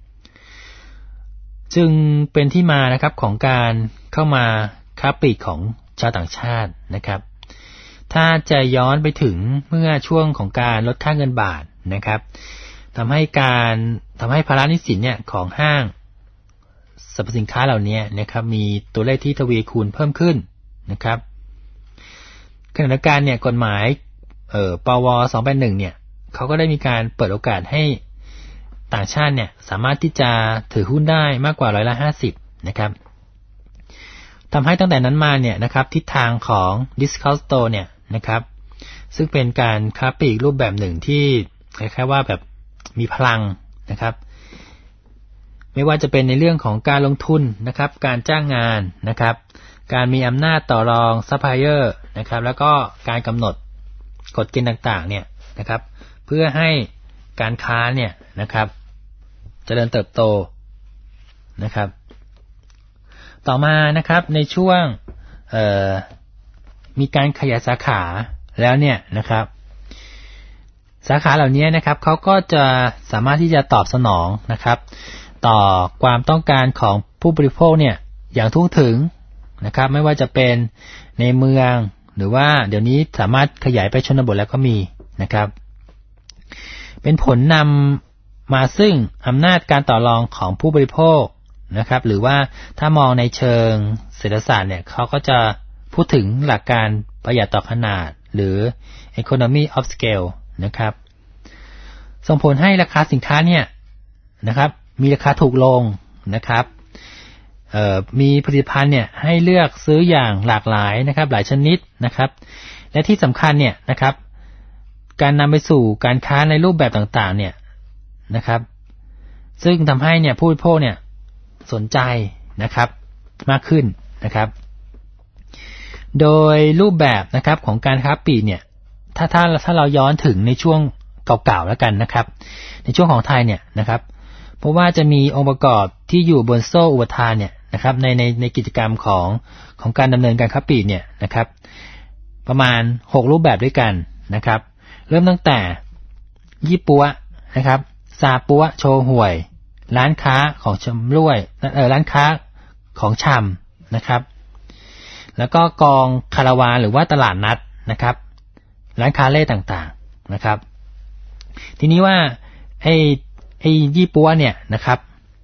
[SPEAKER 1] จึงเป็นที่มานะครับของการเข้ามาค้าปลีกของชาวต่างชาตินะครับถ้าจะย้อนไปถึงเมื่อช่วงของการลดค่าเงินบาทนะครับทำให้การทำให้ภาระหนี้สินเนี่ยของห้างสรรพสินค้าเหล่านี้นะครับมีตัวเลขที่ทวีคูณเพิ่มขึ้นนะครับขณะเดียวกันเนี่ยกฎหมายเอ่อปวสองพันแปดสิบเอ็ดเนี่ยเขาก็ได้มีการเปิดโอกาสให้ต่างชาติเนี่ยสามารถที่จะถือหุ้นได้มากกว่าร้อยละห้าสิบนะครับทำให้ตั้งแต่นั้นมาเนี่ยนะครับทิศทางของ discount store เนี่ยนะครับซึ่งเป็นการค้าปลีกรูปแบบหนึ่งที่คล้ายๆว่าแบบมีพลังนะครับไม่ว่าจะเป็นในเรื่องของการลงทุนนะครับการจ้างงานนะครับการมีอำนาจต่อรองซัพพลายเออร์นะครับแล้วก็การกำหนดกฎเกณฑ์ต่างๆเนี่ยนะครับเพื่อให้การค้าเนี่ยนะครับเจริญเติบโตนะครับต่อมานะครับในช่วงเอ่อมีการขยายสาขาแล้วเนี่ยนะครับสาขาเหล่านี้นะครับเขาก็จะสามารถที่จะตอบสนองนะครับต่อความต้องการของผู้บริโภคเนี่ยอย่างทั่วถึงนะครับไม่ว่าจะเป็นในเมืองหรือว่าเดี๋ยวนี้สามารถขยายไปชนบทแล้วก็มีนะครับเป็นผลนำมาซึ่งอำนาจการต่อรองของผู้บริโภคนะครับหรือว่าถ้ามองในเชิงเศรษฐศาสตร์เนี่ยเขาก็จะพูดถึงหลักการประหยัดต่อขนาดหรือ economy of scale นะครับส่งผลให้ราคาสินค้าเนี่ยนะครับมีราคาถูกลงนะครับเอ่อมีผลิตภัณฑ์เนี่ยให้เลือกซื้ออย่างหลากหลายนะครับหลายชนิดนะครับและที่สำคัญเนี่ยนะครับการนำไปสู่การค้าในรูปแบบต่างๆเนี่ยนะครับซึ่งทำให้เนี่ยผู้บริโภคเนี่ยสนใจนะครับมากขึ้นนะครับโดยรูปแบบนะครับของการค้าปลีกเนี่ยถ้าถ้าถ้าเราย้อนถึงในช่วงเก่าๆแล้วกันนะครับในช่วงของไทยเนี่ยนะครับเพราะว่าจะมีองค์ประกอบที่อยู่บนโซ่อุปทานเนี่ยนะครับในในในกิจกรรมของของการดำเนินการค้าปลีกเนี่ยนะครับประมาณหกรูปแบบด้วยกันนะครับเริ่มตั้งแต่ยี่ปัวนะครับซาปัวโชห่วยร้านค้าของชำร่วยเออร้านค้าของชำนะครับแล้วก็กองคาราวานหรือว่าตลาดนัดนะครับร้านค้าเล่ต่างๆนะครับทีนี้ว่าไอ้ไอ้ยี่ปัวเนี่ยนะครับ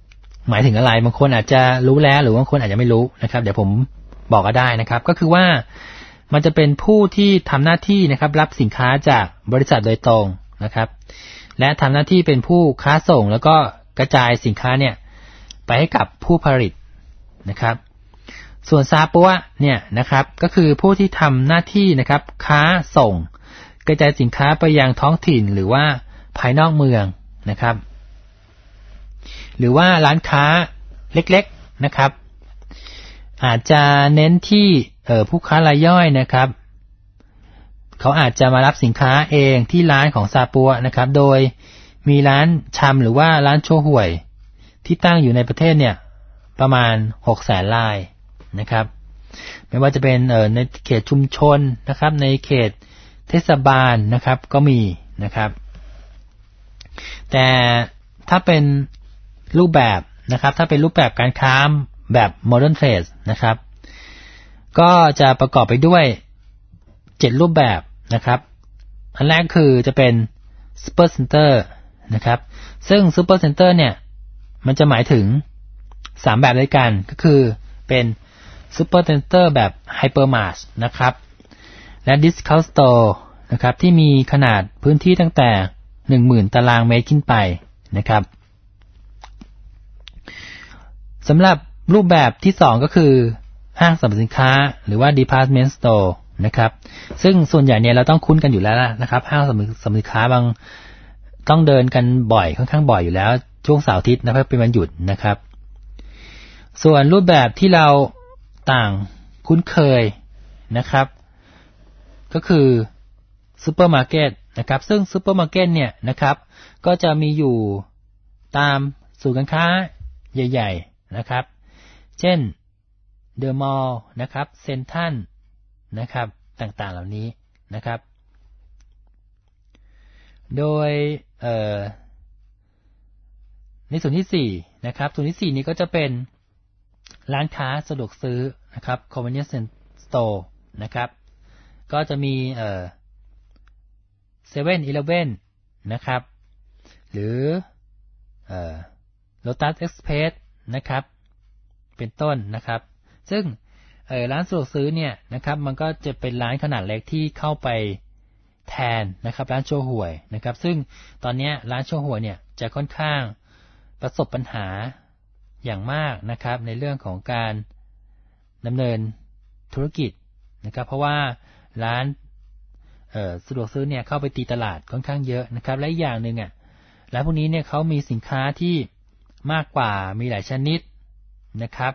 [SPEAKER 1] หมายถึงอะไรบางคนอาจจะรู้แล้วหรือบางคนอาจจะไม่รู้นะครับเดี๋ยวผมบอกก็ได้นะครับก็คือว่ามันจะเป็นผู้ที่ทำหน้าที่นะครับรับสินค้าจากบริษัทโดยตรงนะครับและทำหน้าที่เป็นผู้ค้าส่งแล้วก็กระจายสินค้าเนี่ยไปให้กับผู้ผลิตนะครับส่วนซาปัวเนี่ยนะครับก็คือผู้ที่ทำหน้าที่นะครับค้าส่งกระจายสินค้าไปยังท้องถิ่นหรือว่าภายนอกเมืองนะครับหรือว่าร้านค้าเล็กๆนะครับอาจจะเน้นที่เอ่อผู้ค้ารายย่อยนะครับเขาอาจจะมารับสินค้าเองที่ร้านของซาปัวนะครับโดยมีร้านชำหรือว่าร้านโชห่วยที่ตั้งอยู่ในประเทศเนี่ยประมาณหกแสนรายนะครับไม่ว่าจะเป็นเอ่อในเขตชุมชนนะครับในเขตเทศบาลนะครับก็มีนะครับแต่ถ้าเป็นรูปแบบนะครับถ้าเป็นรูปแบบการค้าแบบ Modern Trade นะครับก็จะประกอบไปด้วยเจ็ดรูปแบบนะครับอันแรกคือจะเป็น Super Center นะครับซึ่ง Super Center เนี่ยมันจะหมายถึงสามแบบด้วยกันก็คือเป็น Super Center แบบ Hypermart นะครับและ Discount Store นะครับที่มีขนาดพื้นที่ตั้งแต่ หนึ่งหมื่น ตารางเมตรขึ้นไปนะครับสำหรับรูปแบบที่สองก็คือห้างสรรพสินค้าหรือว่า Department Store นะครับซึ่งส่วนใหญ่เนี่ยเราต้องคุ้นกันอยู่แล้วนะครับห้างสรรพสินค้าบางต้องเดินกันบ่อยค่อนข้างบ่อยอยู่แล้วช่วงเสาร์อาทิตย์นะครับเป็นวันหยุดนะครับส่วนรูปแบบที่เราต่างคุ้นเคยนะครับก็คือซูเปอร์มาร์เก็ตนะครับซึ่งซูเปอร์มาร์เก็ตเนี่ยนะครับก็จะมีอยู่ตามศูนย์การค้าใหญ่ๆนะครับเช่นเดอะมอลล์นะครับเซ็นทรัลนะครับต่างๆเหล่านี้นะครับโดยเอ่อในส่วนที่สี่นะครับส่วนที่สี่นี้ก็จะเป็นร้านค้าสะดวกซื้อนะครับ convenience store นะครับก็จะมีเอ่อ เซเว่น อีเลฟเว่น นะครับหรือเอ่อ Lotus Express นะครับเป็นต้นนะครับซึ่งเอ่อร้านสะดวกซื้อเนี่ยนะครับมันก็จะเป็นร้านขนาดเล็กที่เข้าไปแทนนะครับร้านโชห่วยนะครับซึ่งตอนนี้ร้านโชห่วยเนี่ยจะค่อนข้างประสบปัญหาอย่างมากนะครับในเรื่องของการดำเนินธุรกิจนะครับเพราะว่าร้านเอ่อสะดวกซื้อเนี่ยเข้าไปตีตลาดค่อนข้างเยอะนะครับและอีกอย่างหนึ่งอ่ะร้านพวกนี้เนี่ยเขามีสินค้าที่มากกว่ามีหลายชนิดนะครับ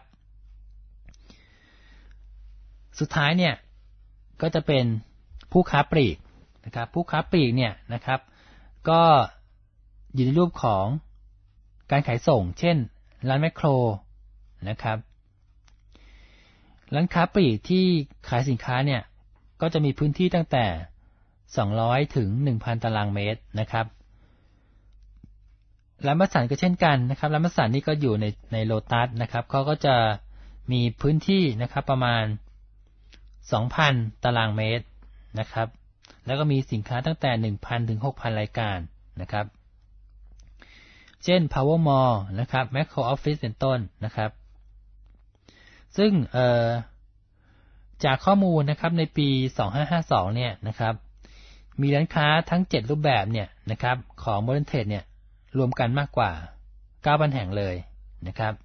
[SPEAKER 1] สุดท้ายเนี่ยก็จะเป็นผู้ค้าปลีกนะครับผู้ค้าปลีกเนี่ยนะครับก็อยู่ในรูปของการขายส่งเช่นร้านแมคโครนะครับร้านค้าปลีกที่ขายสินค้าเนี่ยก็จะมีพื้นที่ตั้งแต่สองร้อยถึง หนึ่งพัน ตารางเมตรนะครับร้านมัสสันก็เช่นกันนะครับร้านมัสสันนี่ก็อยู่ในในโลตัสนะครับเขาก็จะมีพื้นที่นะครับประมาณ สองพัน ตารางเมตรนะครับแล้วก็มีสินค้าตั้งแต่ หนึ่งพัน ถึง หกพัน รายการนะครับเช่น Power Mall นะครับ Macro Office เป็นต้นนะครับซึ่งเอ่อจากข้อมูลนะครับในปีสองพันห้าร้อยห้าสิบสองเนี่ยนะครับมีร้านค้าทั้งเจ็ดรูปแบบเนี่ยนะครับของ Modern Trade เนี่ยรวมกันมากกว่า เก้าพัน แห่งเลยนะครับ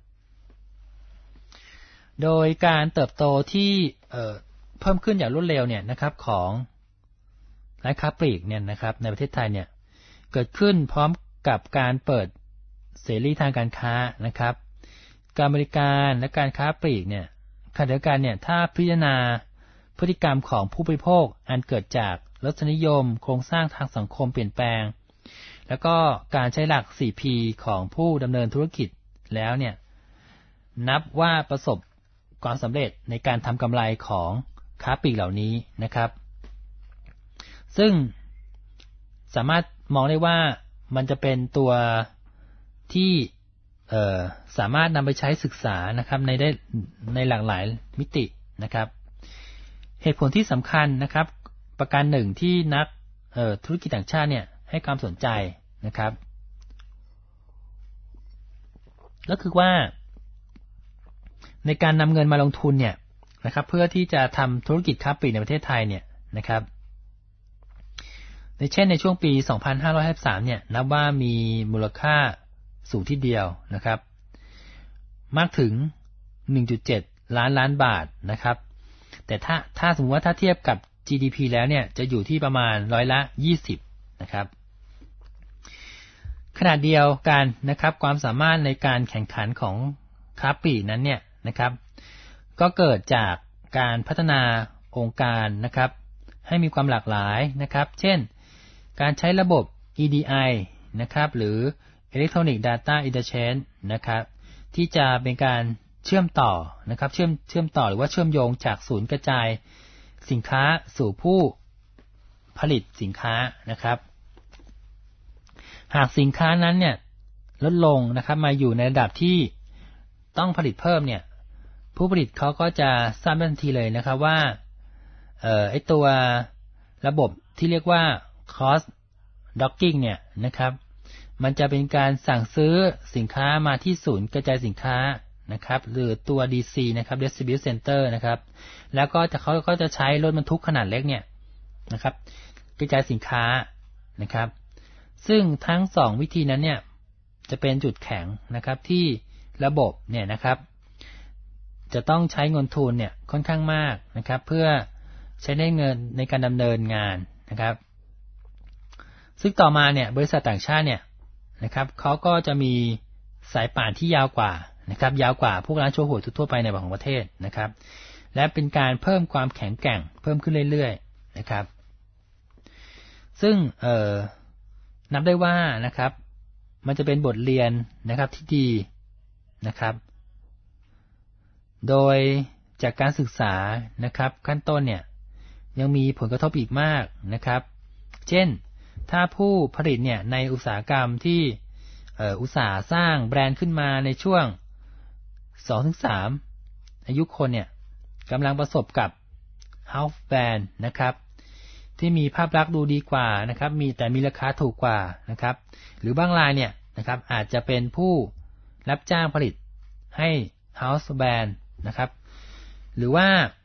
[SPEAKER 1] โดยการเติบโตที่เอ่อเพิ่มขึ้นอย่างรวดเร็วเนี่ยนะครับของร้านค้าปลีกเนี่ยนะครับในประเทศไทยเนี่ยเกิดขึ้นพร้อมกับการเปิดเสรีทางการค้านะครับการบริการและการค้าปลีกเนี่ยขณะเดียวกันเนี่ยถ้าพิจารณาพฤติกรรมของผู้บริโภคอันเกิดจากรสนิยมโครงสร้างทางสังคมเปลี่ยนแปลงแล้วก็การใช้หลัก โฟร์ พี ของผู้ดำเนินธุรกิจแล้วเนี่ยนับว่าประสบความสำเร็จในการทำกำไรของค้าปลีกเหล่านี้นะครับซึ่งสามารถมองได้ว่ามันจะเป็นตัวที่เอ่อสามารถนำไปใช้ศึกษานะครับในได้ในหลากหลายมิตินะครับเหตุผลที่สำคัญนะครับประการหนึ่งที่นักเอ่อธุรกิจต่างชาติเนี่ยให้ความสนใจนะครับก็คือว่าในการนำเงินมาลงทุนเนี่ยนะครับเพื่อที่จะทำธุรกิจค้าปลีกในประเทศไทยเนี่ยนะครับในเช่นในช่วงปีสองพันห้าร้อยห้าสิบสามเนี่ยนับว่ามีมูลค่าสูงทีเดียวนะครับมากถึง หนึ่งจุดเจ็ด ล้านล้านบาทนะครับแต่ถ้าถ้าสมมติว่าถ้าเทียบกับ จี ดี พี แล้วเนี่ยจะอยู่ที่ประมาณร้อยละยี่สิบนะครับขณะเดียวกันนะครับความสามารถในการแข่งขันของค้าปลีกนั้นเนี่ยนะครับก็เกิดจากการพัฒนาองค์การนะครับให้มีความหลากหลายนะครับเช่นการใช้ระบบ อี ดี ไอ นะครับหรือ Electronic Data Interchange นะครับที่จะเป็นการเชื่อมต่อนะครับเชื่อมเชื่อมต่อหรือว่าเชื่อมโยงจากศูนย์กระจายสินค้าสู่ผู้ผลิตสินค้านะครับหากสินค้านั้นเนี่ยลดลงนะครับมาอยู่ในระดับที่ต้องผลิตเพิ่มเนี่ยผู้ผลิตเขาก็จะทราบทันทีเลยนะครับว่าเอ่อไอ้ตัวระบบที่เรียกว่า cross docking เนี่ยนะครับมันจะเป็นการสั่งซื้อสินค้ามาที่ศูนย์กระจายสินค้านะครับหรือตัว ดี ซี นะครับ Distribution Center นะครับแล้วก็จะเขาก็จะใช้รถบรรทุกขนาดเล็กเนี่ยนะครับกระจายสินค้านะครับซึ่งทั้งสองวิธีนั้นเนี่ยจะเป็นจุดแข็งนะครับที่ระบบเนี่ยนะครับจะต้องใช้เงินทุนเนี่ยค่อนข้างมากนะครับเพื่อใช้ได้เงินในการดำเนินงานนะครับซึ่งต่อมาเนี่ยบริษัทต่างชาติเนี่ยนะครับเขาก็จะมีสายป่านที่ยาวกว่านะครับยาวกว่าพวกร้านโชว์หวยทั่วไปในของประเทศนะครับและเป็นการเพิ่มความแข็งแกร่งเพิ่มขึ้นเรื่อยๆนะครับซึ่งเอ่อนับได้ว่านะครับมันจะเป็นบทเรียนนะครับที่ดีนะครับโดยจากการศึกษานะครับขั้นต้นเนี่ยยังมีผลกระทบอีกมากนะครับเช่นถ้าผู้ผลิตเนี่ยในอุตสาหกรรมที่เอ่ออุตสาห์สร้างแบรนด์ขึ้นมาในช่วง สองถึงสาม อายุคนเนี่ยกำลังประสบกับ house brand นะครับที่มีภาพลักษณ์ดูดีกว่านะครับมีแต่มีราคาถูกกว่านะครับหรือบางรายเนี่ยนะครับอาจจะเป็นผู้รับจ้างผลิตให้ house brand นะครับหรือว่า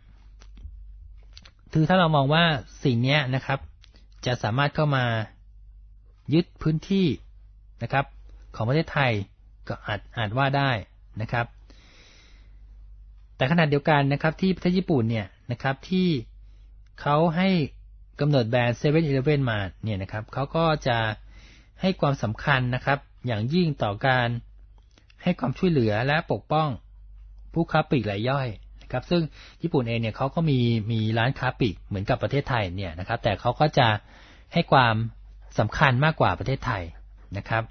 [SPEAKER 1] คือถ้าเรามองว่าสิ่งนี้นะครับจะสามารถเข้ามายึดพื้นที่นะครับของประเทศไทยก็อาจอาจว่าได้นะครับแต่ขณะเดียวกันนะครับที่ประเทศญี่ปุ่นเนี่ยนะครับที่เขาให้กำเนิดแบรนด์ เซเว่น อีเลฟเว่น มาเนี่ยนะครับเขาก็จะให้ความสำคัญนะครับอย่างยิ่งต่อการให้ความช่วยเหลือและปกป้องผู้ค้าปลีกรายย่อยนะครับซึ่งญี่ปุ่นเองเนี่ยเขาก็มีมีร้านค้าปลีกเหมือนกับประเทศไทยเนี่ยนะครับแต่เขาก็จะให้ความสำคัญมากกว่าประเทศไทยนะครับ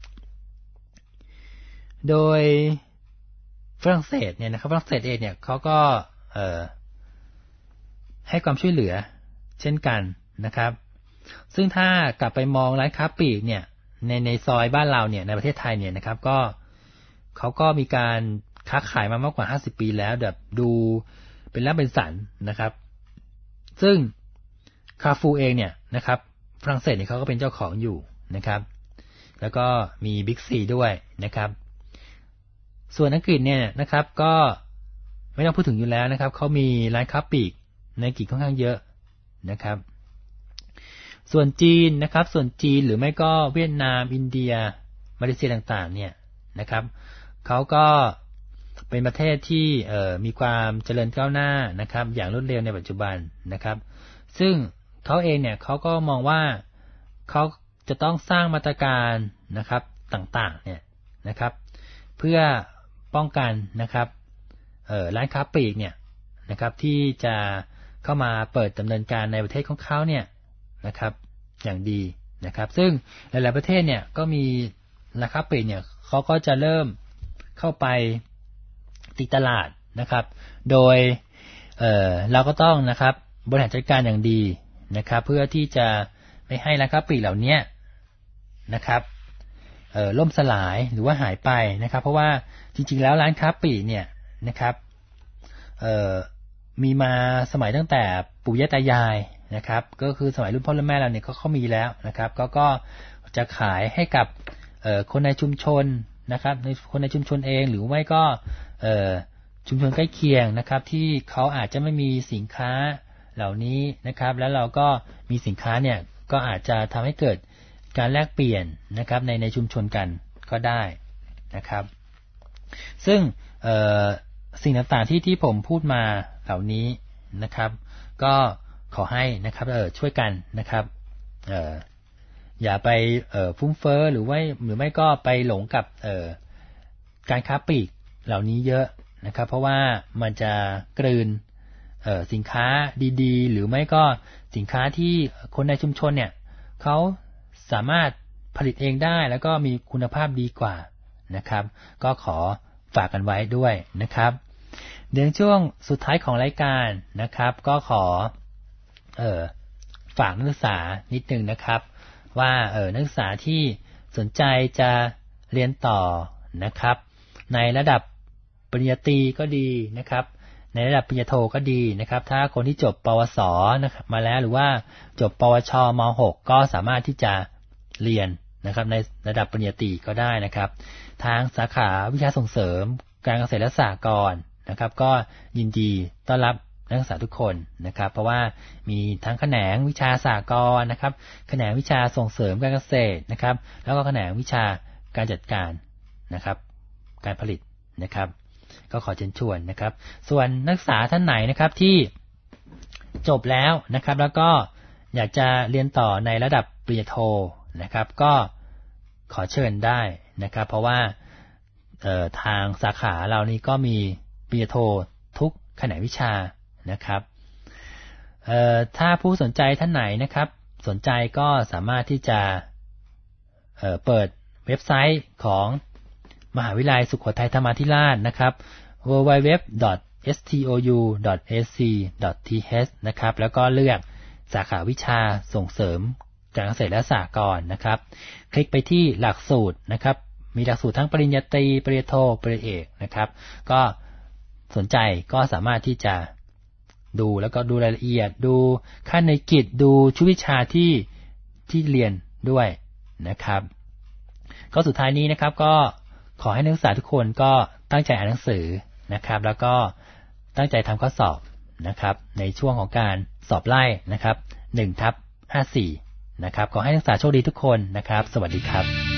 [SPEAKER 1] โดยฝรั่งเศสเนี่ยนะครับฝรั่งเศสเองเนี่ยเขาก็เอ่อให้ความช่วยเหลือเช่นกันนะครับซึ่งถ้ากลับไปมองร้านค้าปลีกเนี่ยในในซอยบ้านเราเนี่ยในประเทศไทยเนี่ยนะครับก็เขาก็มีการค้าขายมามากกว่าห้าสิบปีแล้วแบบดูเป็นร่ำเป็นสันนะครับซึ่งคาฟูเองเนี่ยนะครับฝรั่งเศสเนี่ยเขาก็เป็นเจ้าของอยู่นะครับแล้วก็มีบิ๊กซีด้วยนะครับส่วนอังกฤษเนี่ยนะครับก็ไม่ต้องพูดถึงอยู่แล้วนะครับเขามีร้านค้าปลีกในอังกฤษค่อนข้างเยอะนะครับส่วนจีนนะครับส่วนจีนหรือไม่ก็เวียดนามอินเดียมาเลเซียต่างๆเนี่ยนะครับเขาก็เป็นประเทศที่เอ่อมีความเจริญก้าวหน้านะครับอย่างรวดเร็วในปัจจุบันนะครับซึ่งเขาเองเนี่ยเขาก็มองว่าเขาจะต้องสร้างมาตรการนะครับต่างๆเนี่ยนะครับเพื่อป้องกันนะครับเอ่อร้านค้าปลีกเนี่ยนะครับที่จะเข้ามาเปิดดำเนินการในประเทศของเขาเนี่ยนะครับอย่างดีนะครับซึ่งหลายๆประเทศเนี่ยก็มีร้านค้าปลีกเนี่ยเขาก็จะเริ่มเข้าไปตีตลาดนะครับโดยเอ่อเราก็ต้องนะครับบริหารจัดการอย่างดีนะครับเพื่อที่จะไม่ให้ร้านค้าปลีกเหล่านี้นะครับเอ่อล่มสลายหรือว่าหายไปนะครับเพราะว่าจริงๆแล้วร้านค้าปลีกเนี่ยนะครับเอ่อมีมาสมัยตั้งแต่ปู่ย่าตายายนะครับก็คือสมัยรุ่นพ่อรุ่นแม่เราเนี่ยก็เขามีแล้วนะครับก็ก็จะขายให้กับเอ่อคนในชุมชนนะครับในคนในชุมชนเองหรือไม่ก็เอ่อชุมชนใกล้เคียงนะครับที่เขาอาจจะไม่มีสินค้าเหล่านี้นะครับแล้วเราก็มีสินค้าเนี่ยก็อาจจะทำให้เกิดการแลกเปลี่ยนนะครับในในชุมชนกันก็ได้นะครับซึ่งสิ่งต่างๆที่ที่ผมพูดมาเหล่านี้นะครับก็ขอให้นะครับเออช่วยกันนะครับเอออย่าไปเอ่อฟุ้งเฟ้อหรือว่าหรือไม่ก็ไปหลงกับเอ่อการค้าปลีกเหล่านี้เยอะนะครับเพราะว่ามันจะกลืนเอ่อสินค้าดีๆหรือไม่ก็สินค้าที่คนในชุมชนเนี่ยเขาสามารถผลิตเองได้แล้วก็มีคุณภาพดีกว่านะครับก็ขอฝากกันไว้ด้วยนะครับเดี๋ยวช่วงสุดท้ายของรายการนะครับก็ขอเอ่อฝากนักศึกษานิดนึงนะครับว่าเออนักศึกษาที่สนใจจะเรียนต่อนะครับในระดับปริญญาตรีก็ดีนะครับในระดับปริญญาโทก็ดีนะครับถ้าคนที่จบปวสนะครับมาแล้วหรือว่าจบปวชมหกก็สามารถที่จะเรียนนะครับในระดับปริญญาตรีก็ได้นะครับทางสาขาวิชาส่งเสริมการเกษตรและสหกรณ์นะครับก็ยินดีต้อนรับนักศึกษาทุกคนนะครับเพราะว่ามีทั้งแขนงวิชาสหกรณ์นะครับแขนงวิชาส่งเสริมการเกษตรนะครับแล้วก็แขนงวิชาการจัดการนะครับการผลิตนะครับก็ขอเชิญชวนนะครับส่วนนักศึกษาท่านไหนนะครับที่จบแล้วนะครับแล้วก็อยากจะเรียนต่อในระดับปริญญาโทนะครับก็ขอเชิญได้นะครับเพราะว่าทางสาขาเรานี้ก็มีปริญญาโททุกแขนงวิชานะครับถ้าผู้สนใจท่านไหนนะครับสนใจก็สามารถที่จะเ, เปิดเว็บไซต์ของมหาวิทยาลัยสุโขทัยธรรมาธิราชนะครับ ดับเบิลยู ดับเบิลยู ดับเบิลยู ดอท เอส ที โอ ยู ดอท เอ ซี ดอท ที เอช นะครับแล้วก็เลือกสาขาวิชาส่งเสริมการเกษตรและสหกรณ์นะครับคลิกไปที่หลักสูตรนะครับมีหลักสูตรทั้งปริญญาตรีปริญญาโทปริญญาเอกนะครับก็สนใจก็สามารถที่จะดูแล้วก็ดูรายละเอียดดูขั้นในกิจดูชุดวิชาที่ที่เรียนด้วยนะครับก็สุดท้ายนี้นะครับก็ขอให้นักศึกษาทุกคนก็ตั้งใจอ่านหนังสือนะครับแล้วก็ตั้งใจทำข้อสอบนะครับในช่วงของการสอบไล่นะครับ หนึ่งทับห้าสิบสี่ นะครับขอให้นักศึกษาโชคดีทุกคนนะครับสวัสดีครับ